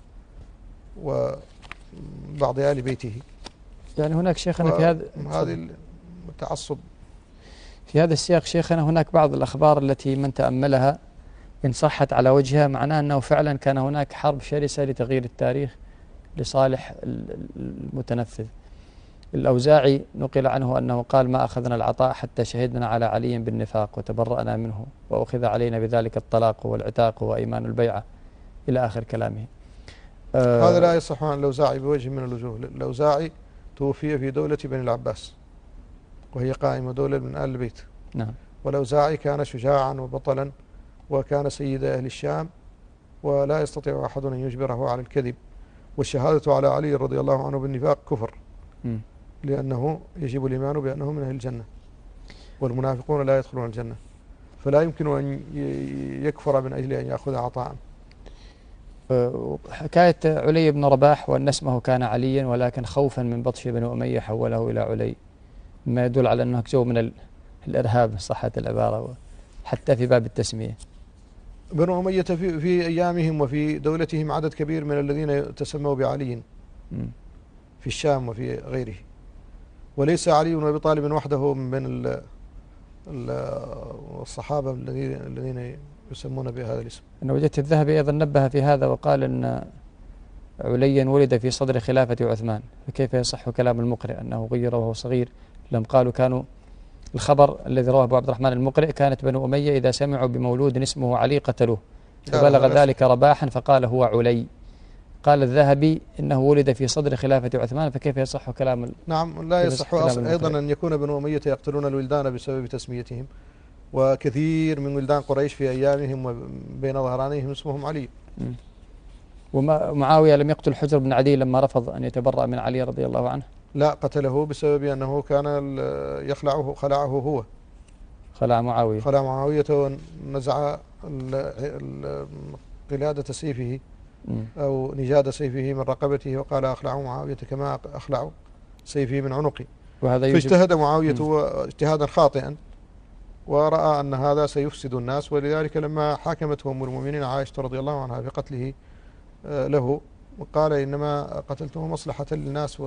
[SPEAKER 3] وبعض آل بيته.
[SPEAKER 2] يعني هناك شيخنا في هذا
[SPEAKER 3] هذه التعصب.
[SPEAKER 2] في هذا السياق شيخنا هناك بعض الأخبار التي من تأملها إن صحت على وجهها معناه أنه فعلا كان هناك حرب شرسة لتغيير التاريخ لصالح المتنفذ. الأوزاعي نقل عنه أنه قال: ما أخذنا العطاء حتى شهدنا على علي بالنفاق وتبرأنا منه، وأخذ علينا بذلك الطلاق والعتاق وأيمان البيعة، إلى آخر كلامه.
[SPEAKER 3] آه هذا لا يصح عن الأوزاعي بوجه من الوجوه. الأوزاعي توفي في دولة بني العباس وهي قائمة دولة من آل البيت.
[SPEAKER 2] نعم.
[SPEAKER 3] والأوزاعي كان شجاعا وبطلا وكان سيد أهل الشام، ولا يستطيع أحد أن يجبره على الكذب. والشهادة على علي رضي الله عنه بالنفاق كفر، م. لأنه يجب الإيمان بأنه من أهل الجنة، والمنافقون لا يدخلون الجنة، فلا يمكن أن يكفر من أجل أن يأخذ عطاء.
[SPEAKER 2] حكاية علي بن رباح وأن اسمه كان عليا ولكن خوفا من بطش بن أمية حوله إلى علي، ما يدل على أنه جو من الإرهاب صحة العبارة حتى في باب التسمية.
[SPEAKER 3] بنو أمية في, في أيامهم وفي دولتهم عدد كبير من الذين تسموا بعلي في الشام وفي غيره، وليس علي بن أبي طالب وحده من بين الصحابة الذين الذين يسمون بهذا الاسم.
[SPEAKER 2] أنا وجدت الذهبي أيضا نبه في هذا وقال أن عليا ولد في صدر خلافة عثمان، فكيف يصح كلام المقرئ أنه غير وهو صغير؟ لم قالوا كانوا الخبر الذي رواه أبو عبد الرحمن المقرئ كانت بنو أمية إذا سمعوا بمولود اسمه علي قتلوه، فبلغ ذلك رباحا فقال هو علي. قال الذهبي إنه ولد في صدر خلافة عثمان، فكيف يصح كلام؟
[SPEAKER 3] نعم، لا يصح أيضا أن يكون بنو أمية يقتلون الولدان بسبب تسميتهم، وكثير من ولدان قريش في أيامهم وبين ظهرانيهم اسمهم علي. م.
[SPEAKER 2] ومعاوية لم يقتل حجر بن عدي لما رفض أن يتبرأ من علي رضي الله عنه؟
[SPEAKER 3] لا، قتله بسبب أنه كان يخلعه خلعه هو
[SPEAKER 2] خلع معاوية
[SPEAKER 3] خلع معاوية ونزع قلادة سيفه أو نجاد سيفه من رقبته وقال أخلع معاوية كما أخلع سيفه من عنقي. فاجتهد معاوية اجتهادا خاطئا ورأى أن هذا سيفسد الناس، ولذلك لما حاكمته أم المؤمنين عائشة رضي الله عنها في قتله له وقال إنما قتلته مصلحة للناس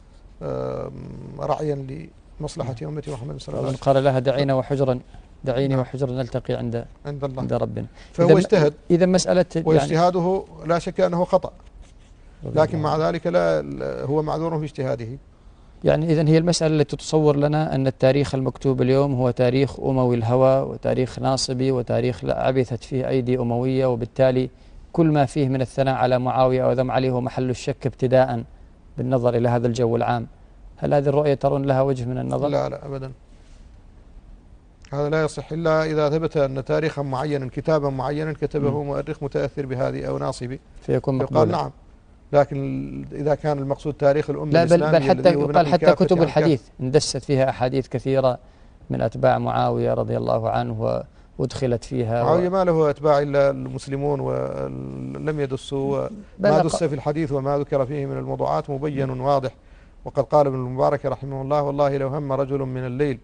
[SPEAKER 3] ورعيا لمصلحة أمة محمد صلى الله عليه وسلم.
[SPEAKER 2] قال لها دعينا وحجرا دعيني وحجرا نلتقي عند
[SPEAKER 3] عند الله
[SPEAKER 2] عند ربنا.
[SPEAKER 3] فهو اجتهد،
[SPEAKER 2] إذا مسألة
[SPEAKER 3] واجتهاده لا شك أنه خطأ، لكن مع ذلك لا هو معذور في اجتهاده.
[SPEAKER 2] يعني إذن هي المسألة التي تتصور لنا أن التاريخ المكتوب اليوم هو تاريخ أموي الهوى وتاريخ ناصبي وتاريخ عبثت فيه أيدي أموية، وبالتالي كل ما فيه من الثناء على معاوية أو ذم عليه هو محل الشك ابتداء بالنظر إلى هذا الجو العام. هل هذه الرؤية ترون لها وجه من النظر؟
[SPEAKER 3] لا لا أبدا، هذا لا يصح إلا إذا ثبت أن تاريخا معينا كتابا معينا كتبه مؤرخ متأثر بهذه أو ناصبي
[SPEAKER 2] فيكون مقبولا.
[SPEAKER 3] نعم، لكن إذا كان المقصود تاريخ الأمة
[SPEAKER 2] لا بل, بل حتى قال حتى كتب الحديث اندست فيها أحاديث كثيرة من أتباع معاوية رضي الله عنه وادخلت فيها.
[SPEAKER 3] معاوية ما له أتباع إلا المسلمون ولم يدسوا، ما دس في الحديث وما ذكر فيه من الموضوعات مبين واضح. وقد قال ابن المبارك رحمه الله والله لو هم رجل من الليل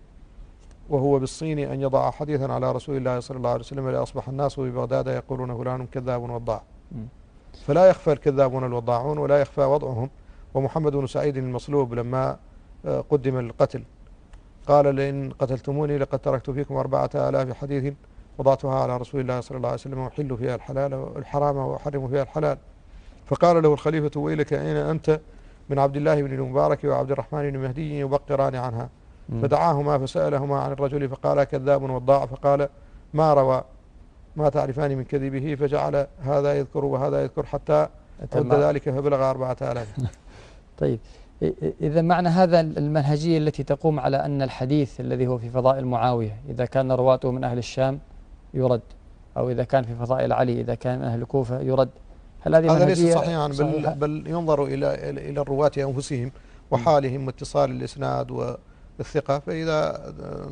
[SPEAKER 3] وهو بالصين أن يضع حديثا على رسول الله صلى الله عليه وسلم لأصبح الناس ببغداد يقولون فلان كذاب وضاع. فلا يخفى الكذابون الوضاعون ولا يخفى وضعهم. ومحمد بن سعيد المصلوب لما قدم للقتل قال لئن قتلتموني لقد تركت فيكم أربعة آلاف حديث وضعتها على رسول الله صلى الله عليه وسلم وأحل فيها الحلال والحرام وأحرم فيها الحلال. فقال له الخليفة ويلك أين أنت من عبد الله بن المبارك وعبد الرحمن بن مهدي يبقران عنها. فدعاهما فسألهما عن الرجل فقال كذاب وضاع، فقال ما روى ما تعرفان من كذبه، فجعل هذا يذكر وهذا يذكر حتى عد ذلك فبلغ أربعة آلاف.
[SPEAKER 2] طيب إذا معنى هذا المنهجية التي تقوم على أن الحديث الذي هو في فضائل معاوية إذا كان رواته من أهل الشام يرد، أو إذا كان في فضائل علي إذا كان من أهل الكوفة يرد، هل هذه
[SPEAKER 3] هذا ليس صحيحا؟ بل, بل ينظر إلى إلى الرواة أنفسهم وحالهم واتصال الإسناد والثقة، فإذا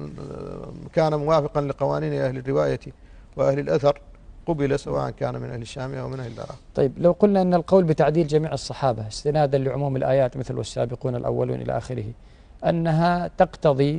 [SPEAKER 3] كان موافقا لقوانين أهل الرواية وأهل الأثر قبل سواء كان من أهل الشام أو من أهل العراق.
[SPEAKER 2] طيب لو قلنا أن القول بتعديل جميع الصحابة استنادا لعموم الآيات مثل والسابقون الأولون إلى آخره أنها تقتضي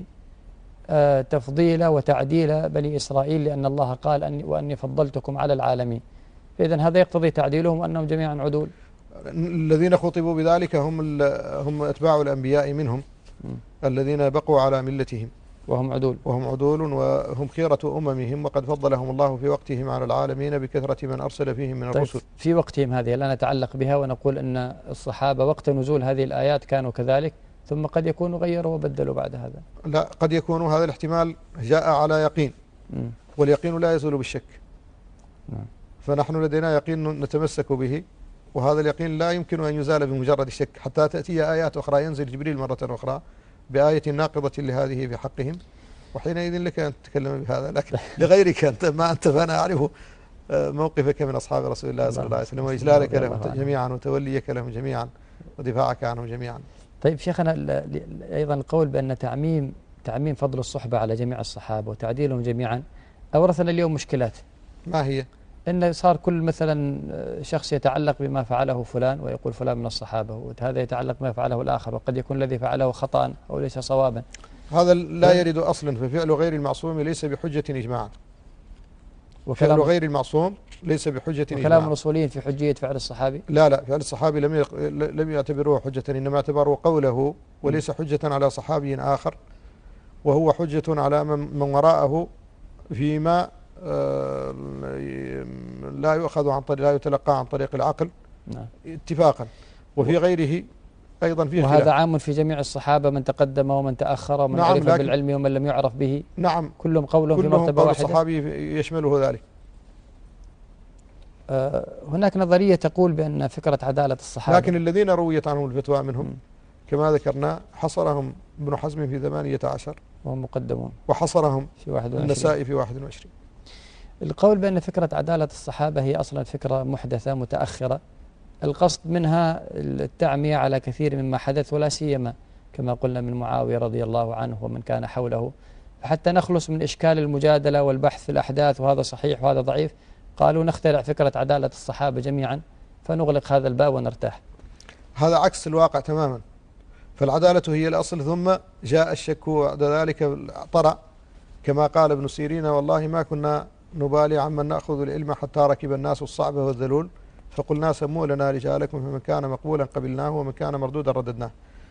[SPEAKER 2] آه تفضيل وتعديل بني إسرائيل لأن الله قال أني وأني فضلتكم على العالمين، فإذا هذا يقتضي تعديلهم أنهم جميعا عدول.
[SPEAKER 3] الذين خطبوا بذلك هم هم أتباع الأنبياء منهم م. الذين بقوا على ملتهم
[SPEAKER 2] وهم عدول
[SPEAKER 3] وهم عدول وهم خيرة أممهم، وقد فضلهم الله في وقتهم على العالمين بكثرة من أرسل فيهم من
[SPEAKER 2] طيب
[SPEAKER 3] الرسل.
[SPEAKER 2] في وقتهم هذه لا نتعلق بها ونقول أن الصحابة وقت نزول هذه الآيات كانوا كذلك ثم قد يكونوا غيروا وبدلوا بعد هذا؟
[SPEAKER 3] لا، قد يكونوا هذا الاحتمال جاء على يقين م. واليقين لا يزول بالشك. م. فنحن لدينا يقين نتمسك به، وهذا اليقين لا يمكن أن يزال بمجرد الشك حتى تأتي آيات أخرى ينزل جبريل مرة أخرى بآية ناقضة لهذه في حقهم، وحينئذ لك أن تتكلم بهذا، لكن لغيرك أنت ما أنت فأنا أعرف موقفك من أصحاب رسول الله صلى الله عليه وسلم وإجلالك لهم جميعا وتوليك لهم جميعا ودفاعك عنهم جميعا.
[SPEAKER 2] طيب شيخنا أيضا القول بأن تعميم تعميم فضل الصحبة على جميع الصحابة وتعديلهم جميعا أورثنا اليوم مشكلات.
[SPEAKER 3] ما هي؟
[SPEAKER 2] إن صار كل مثلا شخص يتعلق بما فعله فلان ويقول فلان من الصحابة، وهذا يتعلق بما فعله الآخر، وقد يكون الذي فعله خطأ أو ليس صوابا.
[SPEAKER 3] هذا لا يرد أصلا، ففعل غير المعصوم ليس بحجة إجماعا. فعل غير المعصوم ليس بحجة إجماعا.
[SPEAKER 2] وكلام الأصوليين في حجية فعل الصحابي؟
[SPEAKER 3] لا لا، فعل الصحابي لم يق... لم يعتبروه حجة، إنما اعتبروا قوله وليس حجة على صحابي آخر، وهو حجة على من وراءه فيما لا يؤخذ عن طريق، لا يتلقى عن طريق العقل
[SPEAKER 2] نعم.
[SPEAKER 3] اتفاقا، وفي غيره أيضا فيه
[SPEAKER 2] وهذا
[SPEAKER 3] خلاف.
[SPEAKER 2] عام في جميع الصحابة، من تقدم ومن تأخر ومن
[SPEAKER 3] نعم،
[SPEAKER 2] عرف بالعلم ومن لم يعرف به.
[SPEAKER 3] نعم،
[SPEAKER 2] كلهم قولهم في
[SPEAKER 3] كلهم
[SPEAKER 2] مرتبة
[SPEAKER 3] قول
[SPEAKER 2] واحدة.
[SPEAKER 3] الصحابي يشمله ذلك.
[SPEAKER 2] آه هناك نظرية تقول بأن فكرة عدالة الصحابة،
[SPEAKER 3] لكن الذين رويت عنهم الفتوى منهم م. كما ذكرنا حصرهم ابن حزم في ثمانية عشر
[SPEAKER 2] وهم مقدمون،
[SPEAKER 3] وحصرهم
[SPEAKER 2] في واحد وعشرين.
[SPEAKER 3] النسائي في واحد وعشرين.
[SPEAKER 2] القول بأن فكرة عدالة الصحابة هي أصلا فكرة محدثة متأخرة، القصد منها التعمية على كثير مما حدث، ولا سيما كما قلنا من معاوية رضي الله عنه ومن كان حوله، حتى نخلص من إشكال المجادلة والبحث في الأحداث وهذا صحيح وهذا ضعيف، قالوا نخترع فكرة عدالة الصحابة جميعا فنغلق هذا الباب ونرتاح.
[SPEAKER 3] هذا عكس الواقع تماما، فالعدالة هي الأصل، ثم جاء الشك وبعد ذلك طرأ، كما قال ابن سيرين: والله ما كنا نبالي عمن نأخذ العلم حتى ركب الناس الصعب والذلول، فقلنا سموا لنا رجالكم، فمن كان مقبولا قبلناه ومن كان مردودا رددناه.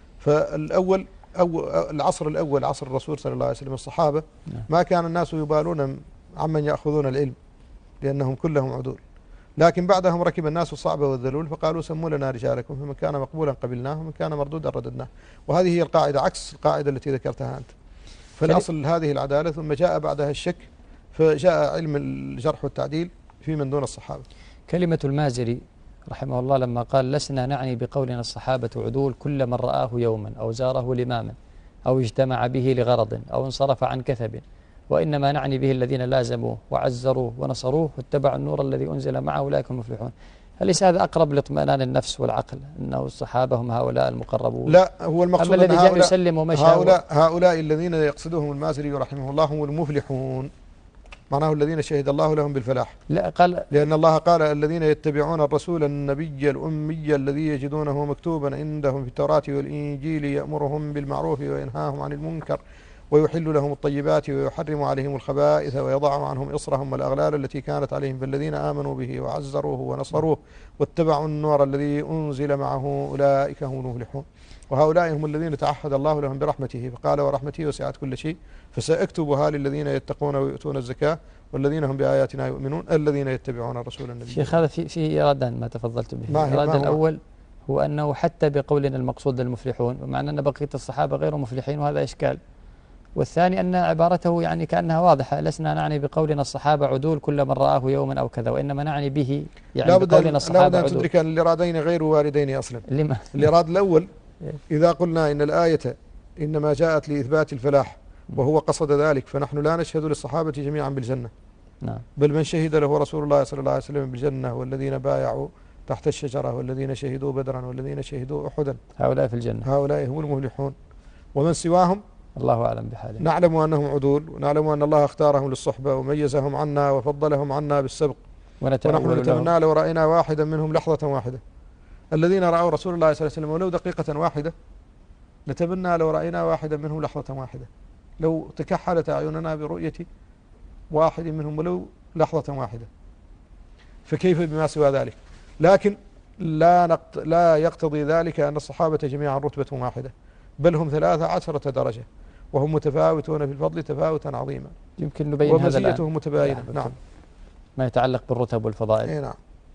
[SPEAKER 3] فالأول أو العصر الأول عصر الرسول صلى الله عليه وسلم الصحابة ما كان الناس يبالون عمن يأخذون العلم لأنهم كلهم عدول، لكن بعدهم ركب الناس الصعب والذلول فقالوا سموا لنا رجالكم، فمن كان مقبولا قبلناه ومن كان مردودا رددناه. وهذه هي القاعدة عكس القاعدة التي ذكرتها أنت. فالأصل هذه العدالة، ثم جاء بعدها الشك، فجاء علم الجرح والتعديل في من دون الصحابة.
[SPEAKER 2] كلمة المازري رحمه الله لما قال: لسنا نعني بقولنا الصحابة عدول كل من رآه يوما أو زاره لماما أو اجتمع به لغرض أو انصرف عن كثب، وإنما نعني به الذين لازموه وعزروه ونصروه واتبعوا النور الذي أنزل معه أولئك هم المفلحون. أليس هذا أقرب لاطمئنان النفس والعقل أنه الصحابة هم هؤلاء المقربون؟
[SPEAKER 3] لا، هو المقصود
[SPEAKER 2] أما الذي جاء يسلم ومشى.
[SPEAKER 3] هؤلاء, هؤلاء الذين يقصدهم المازري رحمه الله هم المفلحون، معناه الذين شهد الله لهم بالفلاح.
[SPEAKER 2] لا قال،
[SPEAKER 3] لأن الله قال: الذين يتبعون الرسول النبي الأمي الذي يجدونه مكتوبا عندهم في التوراة والإنجيل يأمرهم بالمعروف وينهاهم عن المنكر ويحل لهم الطيبات ويحرم عليهم الخبائث ويضع عنهم إصرهم والأغلال التي كانت عليهم، فالذين آمنوا به وعزروه ونصروه واتبعوا النور الذي أنزل معه أولئك هم المفلحون. وهؤلاء هم الذين تعهد الله لهم برحمته، فقال: ورحمتي وسعت كل شيء فسأكتبها للذين يتقون ويؤتون الزكاة والذين هم بآياتنا يؤمنون الذين يتبعون الرسول النبي.
[SPEAKER 2] شيخ هذا في في إيرادان ما تفضلت به. الإيراد الأول هو أنه حتى بقولنا المقصود المفلحون، ومعنى أن بقية الصحابة غير مفلحين وهذا إشكال. والثاني أن عبارته يعني كأنها واضحة: لسنا نعني بقولنا الصحابة عدول كل من رآه يوما أو كذا، وإنما نعني به يعني بقولنا الصحابة عدول.
[SPEAKER 3] لا بد أن تدرك أن الإرادين غير واردين أصلا.
[SPEAKER 2] لما؟
[SPEAKER 3] الإراد الأول إذا قلنا إن الآية إنما جاءت لإثبات الفلاح وهو قصد ذلك، فنحن لا نشهد للصحابة جميعا بالجنة،
[SPEAKER 2] نعم،
[SPEAKER 3] بل من شهد له رسول الله صلى الله عليه وسلم بالجنة والذين بايعوا تحت الشجرة والذين شهدوا بدرا والذين شهدوا أحدا، هؤلاء
[SPEAKER 2] في الجنة،
[SPEAKER 3] هؤلاء هم المفلحون. ومن سواهم
[SPEAKER 2] الله أعلم بحالهم،
[SPEAKER 3] نعلم أنهم عدول، ونعلم أن الله اختارهم للصحبة وميزهم عنا وفضلهم عنا بالسبق، ونحن نتمنى لو رأينا واحدا منهم لحظة واحدة. الذين رأوا رسول الله صلى الله عليه وسلم ولو دقيقة واحدة نتمنى لو رأينا واحدا منهم لحظة واحدة، لو تكحلت أعيننا برؤية واحد منهم ولو لحظة واحدة، فكيف بما سوى ذلك؟ لكن لا, نقت لا يقتضي ذلك أن الصحابة جميعا رتبة واحدة، بل هم ثلاثة عشرة درجة، وهم متفاوتون في الفضل تفاوتا عظيما،
[SPEAKER 2] يمكن نبين هذا الآن،
[SPEAKER 3] ومزيتهم متباينة. نعم،
[SPEAKER 2] ما يتعلق بالرتب والفضائل.
[SPEAKER 3] اي نعم.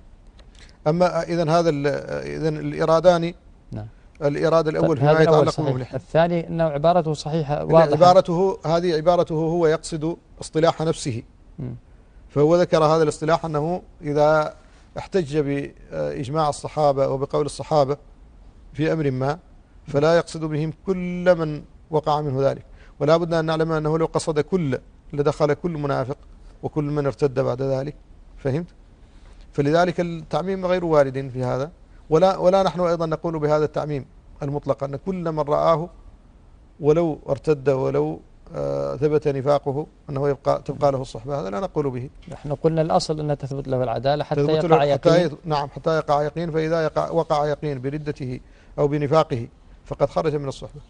[SPEAKER 3] أما إذن هذا إذن الإرادان، نعم، الإرادة الأول فيما يتعلق بالمفلحين،
[SPEAKER 2] الثاني أنه عبارته صحيحة واضحة.
[SPEAKER 3] عبارته هذه عبارته هو يقصد اصطلاح نفسه، م. فهو ذكر هذا الاصطلاح أنه إذا احتج بإجماع الصحابة وبقول الصحابة في أمر ما فلا يقصد بهم كل من وقع منه ذلك، ولا بد أن نعلم أنه لو قصد كل لدخل كل منافق وكل من ارتد بعد ذلك. فهمت؟ فلذلك التعميم غير وارد في هذا، ولا ولا نحن أيضا نقول بهذا التعميم المطلق أن كل من رآه ولو ارتد ولو آه ثبت نفاقه أنه يبقى تبقى له الصحبة، هذا لا نقول به.
[SPEAKER 2] نحن قلنا الأصل أن تثبت له العدالة حتى يقع
[SPEAKER 3] يقين.
[SPEAKER 2] حتى
[SPEAKER 3] نعم، حتى يقع يقين، فإذا يقع وقع يقين بردته أو بنفاقه فقد خرج من الصحبة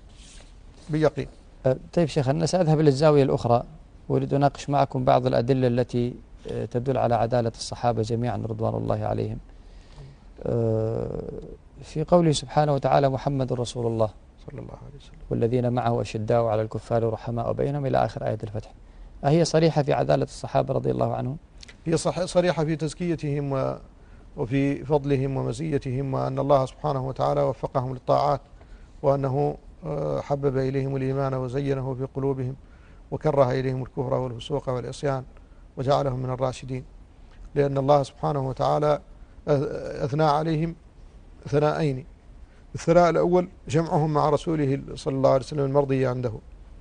[SPEAKER 3] بيقين.
[SPEAKER 2] طيب شيخ، أنا سأذهب إلى الزاوية الأخرى، أريد أناقش معكم بعض الأدلة التي تدل على عدالة الصحابة جميعا رضوان الله عليهم. في قوله سبحانه وتعالى محمد رسول الله
[SPEAKER 3] صلى الله عليه وسلم
[SPEAKER 2] والذين معه أشداء على الكفار رحماء بينهم إلى آخر آية الفتح، أهي صريحة في عدالة الصحابة رضي الله عنهم؟
[SPEAKER 3] هي صريحة في تزكيتهم وفي فضلهم ومزيتهم، وأن الله سبحانه وتعالى وفقهم للطاعات، وأنه حبب إليهم الإيمان وزينه في قلوبهم وكره إليهم الكفر والفسوق والعصيان وجعلهم من الراشدين، لأن الله سبحانه وتعالى أثنى عليهم ثناءين. الثناء الأول جمعهم مع رسوله صلى الله عليه وسلم المرضي عنده،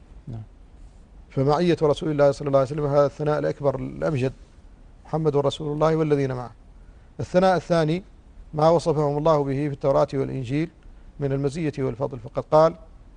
[SPEAKER 3] فمعية رسول الله صلى الله عليه وسلم هذا الثناء الأكبر الأمجد، محمد رسول الله والذين معه. الثناء الثاني ما وصفهم الله به في التوراة والإنجيل من المزية والفضل، فقد قال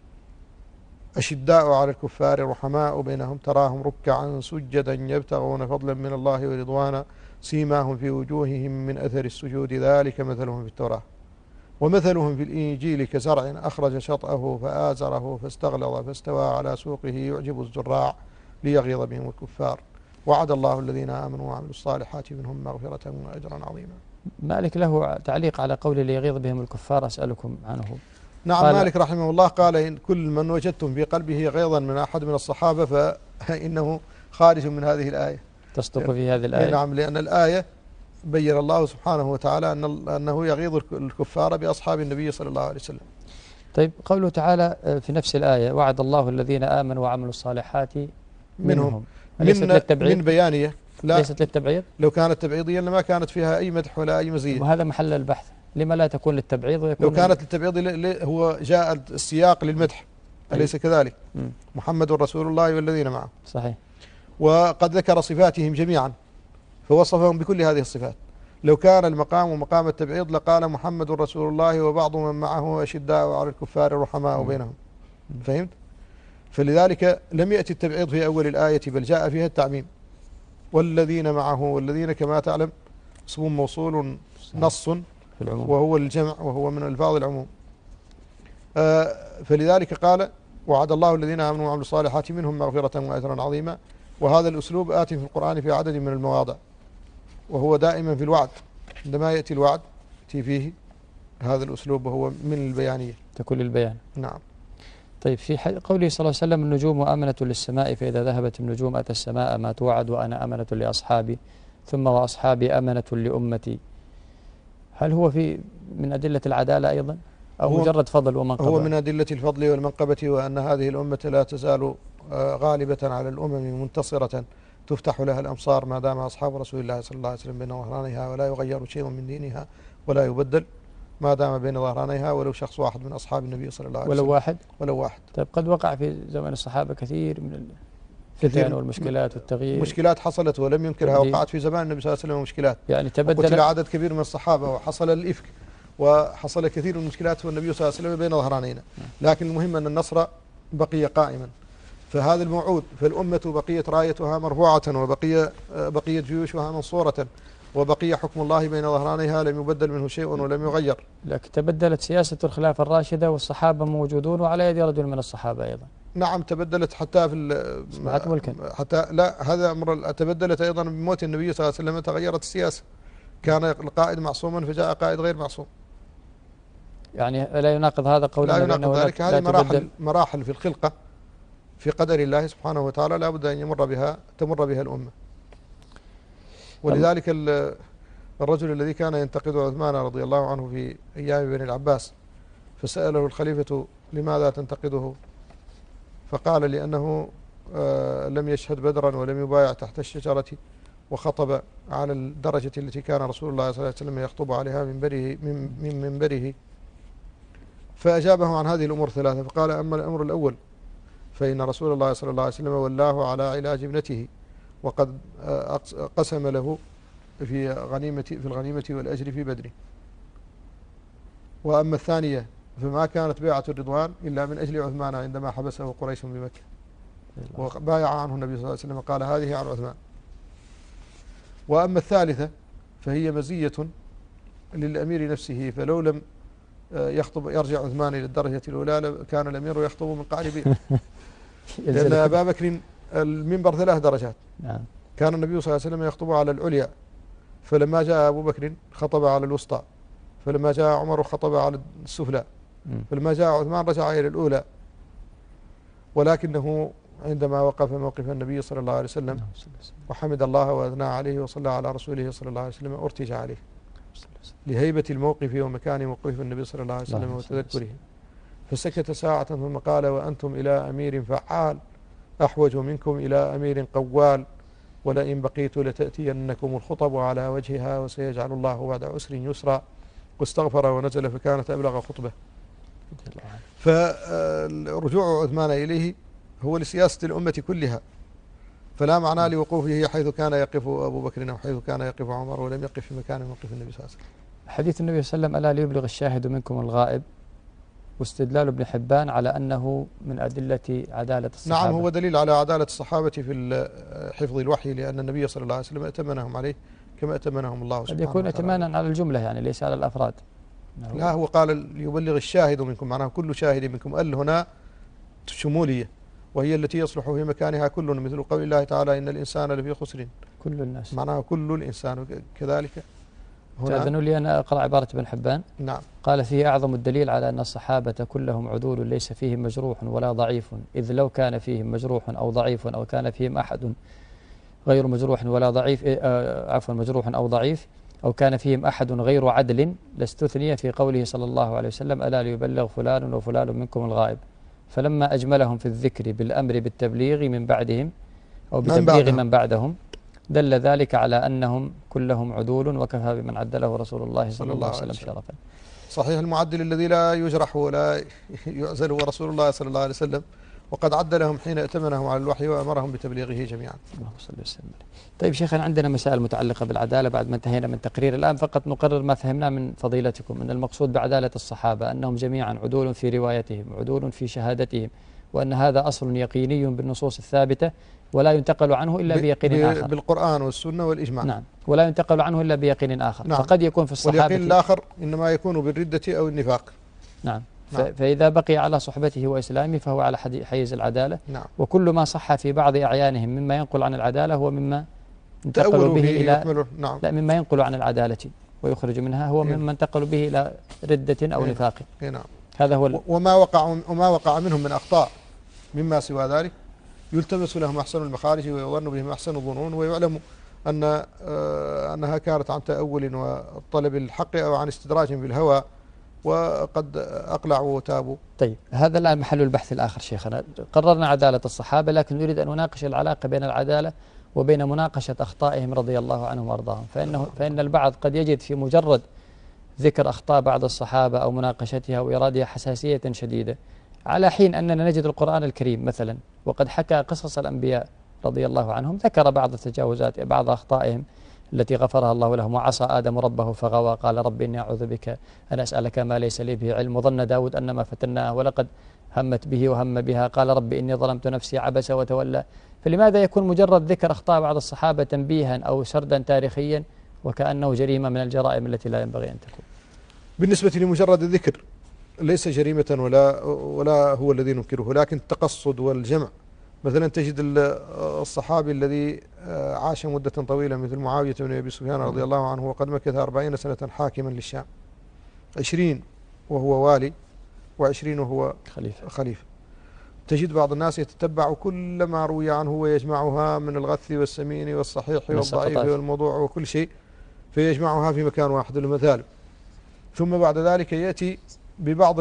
[SPEAKER 3] أشداء على الكفار رحماء بينهم تراهم ركعا سجدا يبتغون فضلا من الله ورضوانا سيماهم في وجوههم من أثر السجود ذلك مثلهم في التوراة ومثلهم في الإنجيل كزرع أخرج شطأه فآزره فاستغلظ فاستوى على سوقه يعجب الزراع ليغيظ بهم الكفار وعد الله الذين آمنوا وعملوا الصالحات منهم مغفرة وأجرا عظيما.
[SPEAKER 2] مالك له تعليق على قول ليغيظ بهم الكفار أسألكم عنه.
[SPEAKER 3] نعم، مالك رحمه الله قال إن كل من وجدتم في قلبه غيظا من أحد من الصحابة فإنه خارج من هذه الآية.
[SPEAKER 2] تصدق في هذه الآية؟
[SPEAKER 3] نعم، لأن الآية بين الله سبحانه وتعالى أن أنه يغيظ الكفار بأصحاب النبي صلى الله عليه وسلم.
[SPEAKER 2] طيب قوله تعالى في نفس الآية وعد الله الذين آمنوا وعملوا الصالحات منهم, منهم. ليست
[SPEAKER 3] من
[SPEAKER 2] للتبعيض؟
[SPEAKER 3] من بيانية، لا
[SPEAKER 2] ليست للتبعيض؟
[SPEAKER 3] لو كانت تبعيضية لما كانت فيها أي مدح ولا أي مزية،
[SPEAKER 2] وهذا محل البحث، لما لا تكون للتبعيض ويكون
[SPEAKER 3] لو كانت للتبعيض هو جاء السياق للمدح أليس كذلك؟
[SPEAKER 2] م.
[SPEAKER 3] محمد رسول الله والذين معه،
[SPEAKER 2] صحيح،
[SPEAKER 3] وقد ذكر صفاتهم جميعا فوصفهم بكل هذه الصفات. لو كان المقام مقام التبعيض لقال محمد رسول الله وبعض من معه أشداء على الكفار رحماء بينهم. فهمت؟ فلذلك لم يأتي التبعيض في أول الآية بل جاء فيها التعميم. والذين معه، والذين كما تعلم اسم موصول نص
[SPEAKER 2] في العموم،
[SPEAKER 3] وهو الجمع وهو من ألفاظ العموم. آه فلذلك قال وعد الله الذين آمنوا وعملوا الصالحات منهم مغفرة وأجرا عظيما. وهذا الأسلوب آتي في القرآن في عدد من المواضع، وهو دائما في الوعد، عندما يأتي الوعد يأتي فيه هذا الأسلوب وهو من البيانية،
[SPEAKER 2] تكون للبيان.
[SPEAKER 3] نعم.
[SPEAKER 2] طيب في قوله صلى الله عليه وسلم النجوم أمنة للسماء فإذا ذهبت النجوم أتى السماء ما توعد وأنا أمنة لأصحابي ثم وأصحابي أمنة لأمتي، هل هو في من أدلة العدالة أيضا أو مجرد فضل ومنقبة؟
[SPEAKER 3] هو من أدلة الفضل والمنقبة، وأن هذه الأمة لا تزال غالبة على الأمم منتصرة تفتح لها الأمصار ما دام أصحاب رسول الله صلى الله عليه وسلم بين ظهرانيها، ولا يغير شيء من دينها ولا يبدل ما دام بين ظهرانيها ولو شخص واحد من أصحاب النبي صلى الله عليه وسلم،
[SPEAKER 2] ولو واحد
[SPEAKER 3] ولو واحد.
[SPEAKER 2] طيب قد وقع في زمن الصحابة كثير من الفتن والمشكلات والتغيير،
[SPEAKER 3] مشكلات حصلت ولم ينكرها، وقعت في زمان النبي صلى الله عليه وسلم مشكلات،
[SPEAKER 2] يعني تبدل،
[SPEAKER 3] وقتل عدد كبير من الصحابة وحصل الإفك وحصل كثير من المشكلات والنبي صلى الله عليه وسلم بين ظهرانينا، لكن المهم أن النصر بقي قائما. فهذا الموعود، فالأمة بقيت رايتها مرفوعة وبقي بقيت جيوشها منصورة وبقي حكم الله بين ظهرانيها لم يبدل منه شيء ولم يغير.
[SPEAKER 2] لكن تبدلت سياسة الخلافة الراشدة والصحابة موجودون وعلى يد رجل من الصحابة أيضا.
[SPEAKER 3] نعم تبدلت حتى في
[SPEAKER 2] أصبحت ملكا،
[SPEAKER 3] حتى لا هذا أمر تبدلت أيضا بموت النبي صلى الله عليه وسلم تغيرت السياسة، كان القائد معصوما فجاء قائد غير معصوم.
[SPEAKER 2] يعني لا يناقض هذا قولا؟
[SPEAKER 3] لا يناقض ذلك، هذه مراحل مراحل في الخلقة في قدر الله سبحانه وتعالى لا بد أن يمر بها تمر بها الأمة. ولذلك الرجل الذي كان ينتقد عثمان رضي الله عنه في أيام بني العباس فسأله الخليفة لماذا تنتقده؟ فقال لأنه لم يشهد بدرا ولم يبايع تحت الشجرة وخطب على الدرجة التي كان رسول الله صلى الله عليه وسلم يخطب عليها من منبره من منبره. فأجابه عن هذه الأمور ثلاثة، فقال أما الأمر الأول فإن رسول الله صلى الله عليه وسلم ولاه على علاج ابنته وقد قسم له في غنيمة في الغنيمة والأجر في بدره. وأما الثانية فما كانت بيعة الرضوان إلا من أجل عثمان عندما حبسه قريش بمكة وبايع عنه النبي صلى الله عليه وسلم قال هذه عن عثمان. وأما الثالثة فهي مزية للأمير نفسه، فلو لم يخطب يرجع عثمان إلى الدرجة الأولى كان الأمير يخطب من قعر بئر لأن أبا بكر المنبر ثلاث درجات،
[SPEAKER 2] نعم،
[SPEAKER 3] كان النبي صلى الله عليه وسلم يخطب على العليا، فلما جاء أبو بكر خطب على الوسطى، فلما جاء عمر خطب على السفلى، فلما جاء عثمان رجع إلى الأولى. ولكنه عندما وقف موقف النبي صلى الله عليه وسلم وحمد الله وأثنى عليه وصلى على رسوله صلى الله عليه وسلم ارتج عليه لهيبة الموقف ومكان موقف النبي صلى الله عليه وسلم وتذكره، فسكت ساعة ثم قال: وأنتم إلى أمير فعال أحوج منكم إلى أمير قوال، ولئن بقيت لتأتينكم الخطب على وجهها وسيجعل الله بعد عسر يسرا، واستغفر ونزل فكانت أبلغ خطبة. فرجوع عثمان إليه هو لسياسة الأمة كلها، فلا معنى لوقوفه حيث كان يقف أبو بكر أو حيث كان يقف عمر، ولم يقف في مكان موقف النبي صلى الله عليه وسلم.
[SPEAKER 2] حديث النبي صلى الله عليه وسلم: ألا ليبلغ الشاهد منكم الغائب، واستدلال ابن حبان على أنه من أدلة عدالة الصحابة.
[SPEAKER 3] نعم، هو دليل على عدالة الصحابة في حفظ الوحي، لأن النبي صلى الله عليه وسلم ائتمنهم عليه كما ائتمنهم الله سبحانه وتعالى.
[SPEAKER 2] قد يكون ائتمانا على الجملة يعني ليس على الأفراد.
[SPEAKER 3] لا، هو قال ليبلغ الشاهد منكم، معناه كل شاهد منكم. ال هنا شمولية، وهي التي يصلح في مكانها كل، مثل قول الله تعالى: إن الإنسان لفي خسر،
[SPEAKER 2] كل الناس،
[SPEAKER 3] معناها كل الإنسان. كذلك
[SPEAKER 2] تأذنوا لي أن أقرأ عبارة ابن حبان.
[SPEAKER 3] نعم.
[SPEAKER 2] قال: فيه أعظم الدليل على أن الصحابة كلهم عدول ليس فيهم مجروح ولا ضعيف، إذ لو كان فيهم مجروح أو ضعيف أو كان فيهم أحد غير مجروح ولا ضعيف، عفوا مجروح أو ضعيف، أو كان فيهم أحد غير عدل، لاستثني في قوله صلى الله عليه وسلم: ألا ليبلغ فلان وفلان منكم الغائب. فلما أجملهم في الذكر بالأمر بالتبليغ من بعدهم أو بتبليغ من بعدهم دل ذلك على أنهم كلهم عدول، وكفى بمن عدله رسول الله صلى الله عليه وسلم شرفا.
[SPEAKER 3] صحيح، المعدل الذي لا يجرح ولا يعزل هو رسول الله صلى الله عليه وسلم، وقد عدلهم حين ائتمنهم على الوحي وأمرهم بتبليغه جميعا.
[SPEAKER 2] اللهم صل وسلم. طيب شيخنا، عندنا مسائل متعلقة بالعدالة بعد ما انتهينا من تقرير. الآن فقط نقرر ما فهمناه من فضيلتكم، أن المقصود بعدالة الصحابة أنهم جميعا عدول في روايتهم، عدول في شهادتهم، وأن هذا أصل يقيني بالنصوص الثابتة ولا ينتقل عنه إلا بيقين آخر،
[SPEAKER 3] بالقرآن والسنة والإجماع.
[SPEAKER 2] نعم، ولا ينتقل عنه إلا بيقين آخر. نعم. فقد يكون في الصحابة،
[SPEAKER 3] واليقين الآخر إنما يكون بالردة أو النفاق.
[SPEAKER 2] نعم. نعم. فإذا بقي على صحبته وإسلامه فهو على حيز العدالة.
[SPEAKER 3] نعم.
[SPEAKER 2] وكل ما صح في بعض أعيانهم مما ينقل عن العدالة هو مما انتقل به إلى
[SPEAKER 3] نعم.
[SPEAKER 2] لا مما ينقل عن العدالة ويخرج منها هو مما انتقل به إلى ردة أو نفاق.
[SPEAKER 3] نعم.
[SPEAKER 2] هذا هو.
[SPEAKER 3] وما وقع وما وقع منهم من أخطاء مما سوى ذلك يلتمس لهم أحسن المخارج ويظن بهم أحسن الظنون، ويعلم أن أنها كانت عن تأول وطلب الحق أو عن استدراج بالهوى، وقد أقلعوا وتابوا.
[SPEAKER 2] طيب، هذا الآن محل البحث الآخر شيخنا. قررنا عدالة الصحابة، لكن نريد أن نناقش العلاقة بين العدالة وبين مناقشة أخطائهم رضي الله عنهم وأرضاهم. فإنه فإن البعض قد يجد في مجرد ذكر أخطاء بعض الصحابة أو مناقشتها وإرادها حساسية شديدة، على حين أننا نجد القرآن الكريم مثلا وقد حكى قصص الأنبياء رضي الله عنهم، ذكر بعض التجاوزات بعض أخطائهم التي غفرها الله لهم. وعصى آدم ربه فغوى، قال رب إني أعوذ بك أن أسألك ما ليس لي به علم. وظن داود أنما فتناه ولقد همت به وهم بها، قال رب إني ظلمت نفسي عبس وتولى. فلماذا يكون مجرد ذكر أخطاء بعض الصحابة تنبيها أو سردا تاريخيا وكأنه جريمة من الجرائم التي لا ينبغي أن تكون؟
[SPEAKER 3] بالنسبة لمجرد الذكر ليس جريمة ولا ولا هو الذي ننكره، لكن التقصد والجمع. مثلا تجد الصحابي الذي عاش مدة طويلة مثل معاوية بن أبي سفيان رضي الله عنه، وقد مكث أربعين سنة حاكما للشام، عشرين وهو والي وعشرين وهو خليفة. خليفة. تجد بعض الناس يتتبع كل ما روي عنه ويجمعها من الغث والسمين والصحيح والضعيف والموضوع وكل شيء، فيجمعها في مكان واحد المثالب، ثم بعد ذلك يأتي ببعض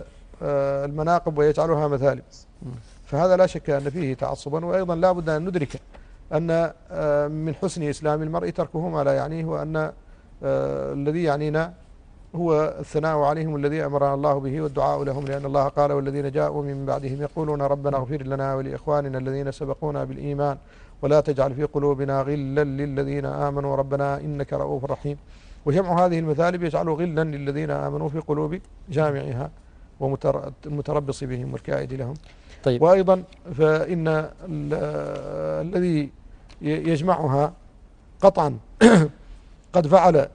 [SPEAKER 3] المناقب ويجعلها مثالب. فهذا لا شك أن فيه تعصبا. وأيضا لا بد أن ندرك أن من حسن إسلام المرء تركه ما لا يعنيه، وأن الذي يعنينا هو الثناء عليهم الذي أمرنا الله به والدعاء لهم، لأن الله قال والذين جاءوا من بعدهم يقولون ربنا اغفر لنا ولإخواننا الذين سبقونا بالإيمان ولا تجعل في قلوبنا غلا للذين آمنوا ربنا إنك رؤوف رحيم. وجمع هذه المثالب يجعل غلا للذين آمنوا في قلوب جامعها ومتربص بهم والكائد لهم.
[SPEAKER 2] طيب.
[SPEAKER 3] وأيضا فإن الذي يجمعها قطعا قد فعل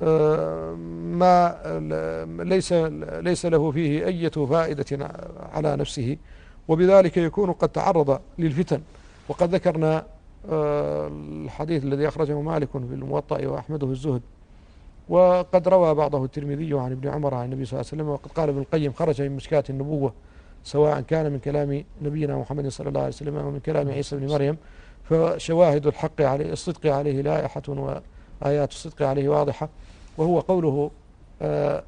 [SPEAKER 3] ما ليس ليس له فيه أي فائدة على نفسه، وبذلك يكون قد تعرض للفتن. وقد ذكرنا الحديث الذي أخرجه مالك في الموطأ وأحمد في الزهد، وقد روى بعضه الترمذي عن ابن عمر عن النبي صلى الله عليه وسلم. وقد قال ابن القيم خرج من مشكاة النبوة، سواء كان من كلام نبينا محمد صلى الله عليه وسلم أو من كلام عيسى بن مريم، فشواهد الحق عليه الصدق عليه لائحة وآيات الصدق عليه واضحة. وهو قوله آه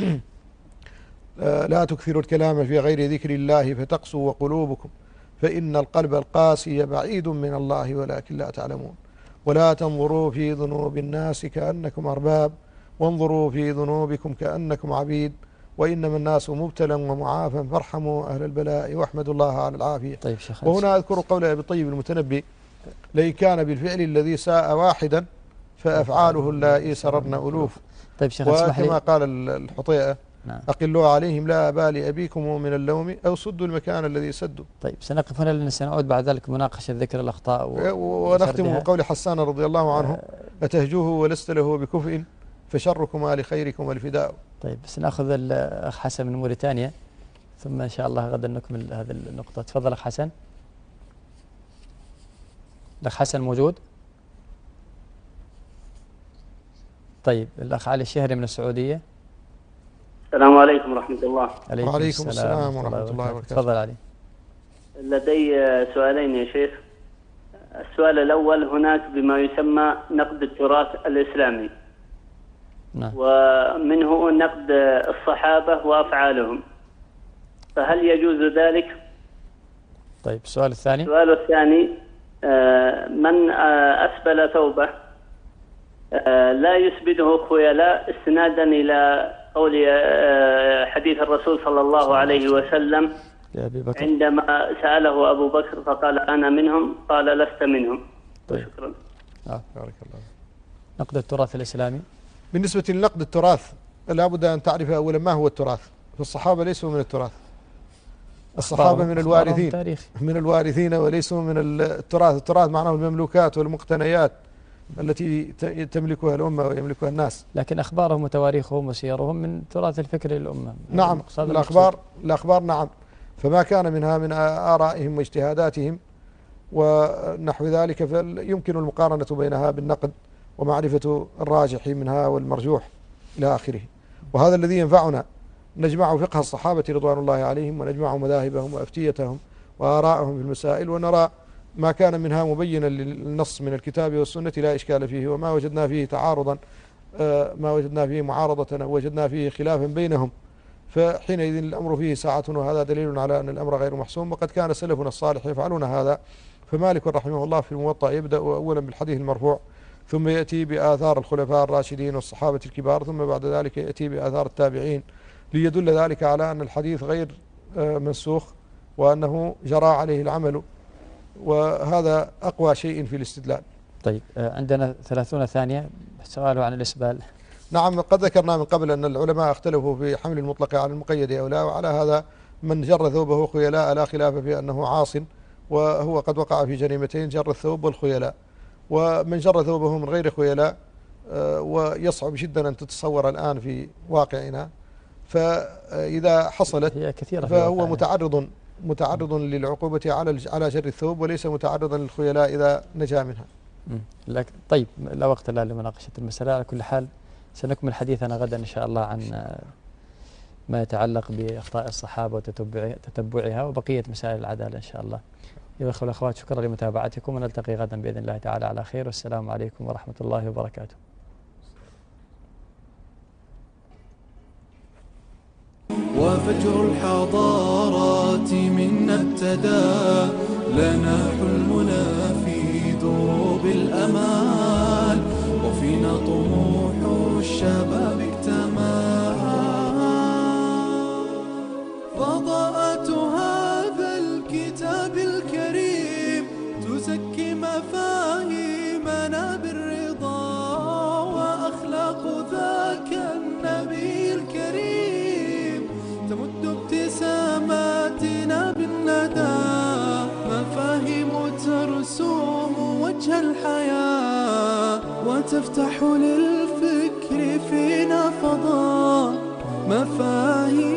[SPEAKER 3] آه لا تكثروا الكلام في غير ذكر الله فتقسوا وقلوبكم فإن القلب القاسي بعيد من الله ولكن لا تعلمون. ولا تنظروا في ذنوب الناس كأنكم أرباب وانظروا في ذنوبكم كأنكم عبيد وإنما الناس مبتلى ومعافى فارحموا أهل البلاء واحمدوا الله على العافية.
[SPEAKER 2] طيب شيخ،
[SPEAKER 3] وهنا أذكر قول أبي الطيب المتنبي: لئن كان بالفعل الذي ساء واحدا فأفعاله اللائي سررن ألوف.
[SPEAKER 2] طيب شيخ،
[SPEAKER 3] وكما قال الحطيئة:
[SPEAKER 2] نعم.
[SPEAKER 3] أقلوا عليهم لا أبالي أبيكم من اللوم أو سدوا المكان الذي سدوا.
[SPEAKER 2] طيب سنقف هنا لأن سنعود بعد ذلك مناقشة ذكر الأخطاء
[SPEAKER 3] ونختم بقول حسان رضي الله عنه: أتهجوه ولست له بكفء فشركما لخيركما الفداء.
[SPEAKER 2] طيب بس نأخذ الأخ حسن من موريتانيا ثم إن شاء الله غدا نكمل هذه النقطة. تفضل أخ حسن. الأخ حسن موجود؟ طيب الأخ علي الشهري من السعودية.
[SPEAKER 4] السلام عليكم ورحمة الله.
[SPEAKER 3] عليكم, عليكم السلام ورحمة الله وبركاته.
[SPEAKER 2] تفضل علي.
[SPEAKER 4] لدي سؤالين يا شيخ. السؤال الأول: هناك بما يسمى نقد التراث الإسلامي،
[SPEAKER 2] نعم.
[SPEAKER 4] ومنه نقد الصحابة وأفعالهم، فهل يجوز ذلك؟
[SPEAKER 2] طيب السؤال الثاني.
[SPEAKER 4] السؤال الثاني: من أسبل ثوبه لا يسبله خيلاء استنادا إلى قول حديث الرسول صلى الله عليه وسلم عندما سأله أبو بكر فقال أنا منهم، قال لست منهم.
[SPEAKER 2] طيب.
[SPEAKER 4] شكرا.
[SPEAKER 3] آه. بارك الله.
[SPEAKER 2] نقد التراث الإسلامي.
[SPEAKER 3] بالنسبة لنقد التراث لا بد أن تعرف أولا ما هو التراث. فالصحابة ليسوا من التراث، الصحابة من الوارثين من الوارثين وليسوا من التراث. التراث معناه المملوكات والمقتنيات التي تملكها الأمة ويملكها الناس.
[SPEAKER 2] لكن أخبارهم وتواريخهم وسيرهم من تراث الفكر للأمة.
[SPEAKER 3] نعم، الأخبار الأخبار نعم، فما كان منها من آرائهم واجتهاداتهم ونحو ذلك فيمكن المقارنة بينها بالنقد ومعرفة الراجح منها والمرجوح إلى آخره. وهذا الذي ينفعنا، نجمع فقه الصحابة رضوان الله عليهم ونجمع مذاهبهم وأفتيتهم وآراءهم في المسائل، ونرى ما كان منها مبينا للنص من الكتاب والسنة لا إشكال فيه، وما وجدنا فيه تعارضا ما وجدنا فيه معارضة وجدنا فيه خلافا بينهم، فحينئذ الأمر فيه ساعة، وهذا دليل على أن الأمر غير محسوم. وقد كان سلفنا الصالح يفعلون هذا. فمالك رحمه الله في الموطأ يبدأ أولا بالحديث المرفوع، ثم يأتي بآثار الخلفاء الراشدين والصحابة الكبار، ثم بعد ذلك يأتي بآثار التابعين، ليدل ذلك على أن الحديث غير منسوخ وأنه جرى عليه العمل، وهذا أقوى شيء في الاستدلال.
[SPEAKER 2] طيب عندنا ثلاثون ثانية سؤاله عن الإسبال.
[SPEAKER 3] نعم، قد ذكرنا من قبل أن العلماء اختلفوا في حمل المطلق على المقيد أو لا، وعلى هذا من جر ثوبه خيلاء لا خلاف في أنه عاص، وهو قد وقع في جريمتين: جر الثوب والخيلاء. ومن جر ثوبه من غير خيلاء ويصعب جدا أن تتصور الآن في واقعنا، فإذا حصلت
[SPEAKER 2] هي كثيرة
[SPEAKER 3] فهو متعرض متعرض للعقوبة على على جر الثوب، وليس متعرضا للخيلاء إذا نجا منها.
[SPEAKER 2] لكن طيب لا وقت الآن لمناقشة المسألة. على كل حال سنكمل حديثنا غدا إن شاء الله عن ما يتعلق بأخطاء الصحابة وتتبعها وبقية مسائل العدالة إن شاء الله. أيها الأخوة والأخوات، شكرا لمتابعتكم، ونلتقي غدا بإذن الله تعالى على خير، والسلام عليكم ورحمة الله وبركاته.
[SPEAKER 1] وفجر الحضارات منا ابتدى، لنا حلمنا في دروب الأمال، وفينا طموح الشباب اكتمل. فضاءة هذا الكتاب الكريم تزكي مفاهيمنا بالرضا، وأخلاق ذاك النبي الكريم تمد ابتساماتنا بالندى، مفاهيم ترسوم وجه الحياة وتفتح للفكر فينا فضاء، مفاهيم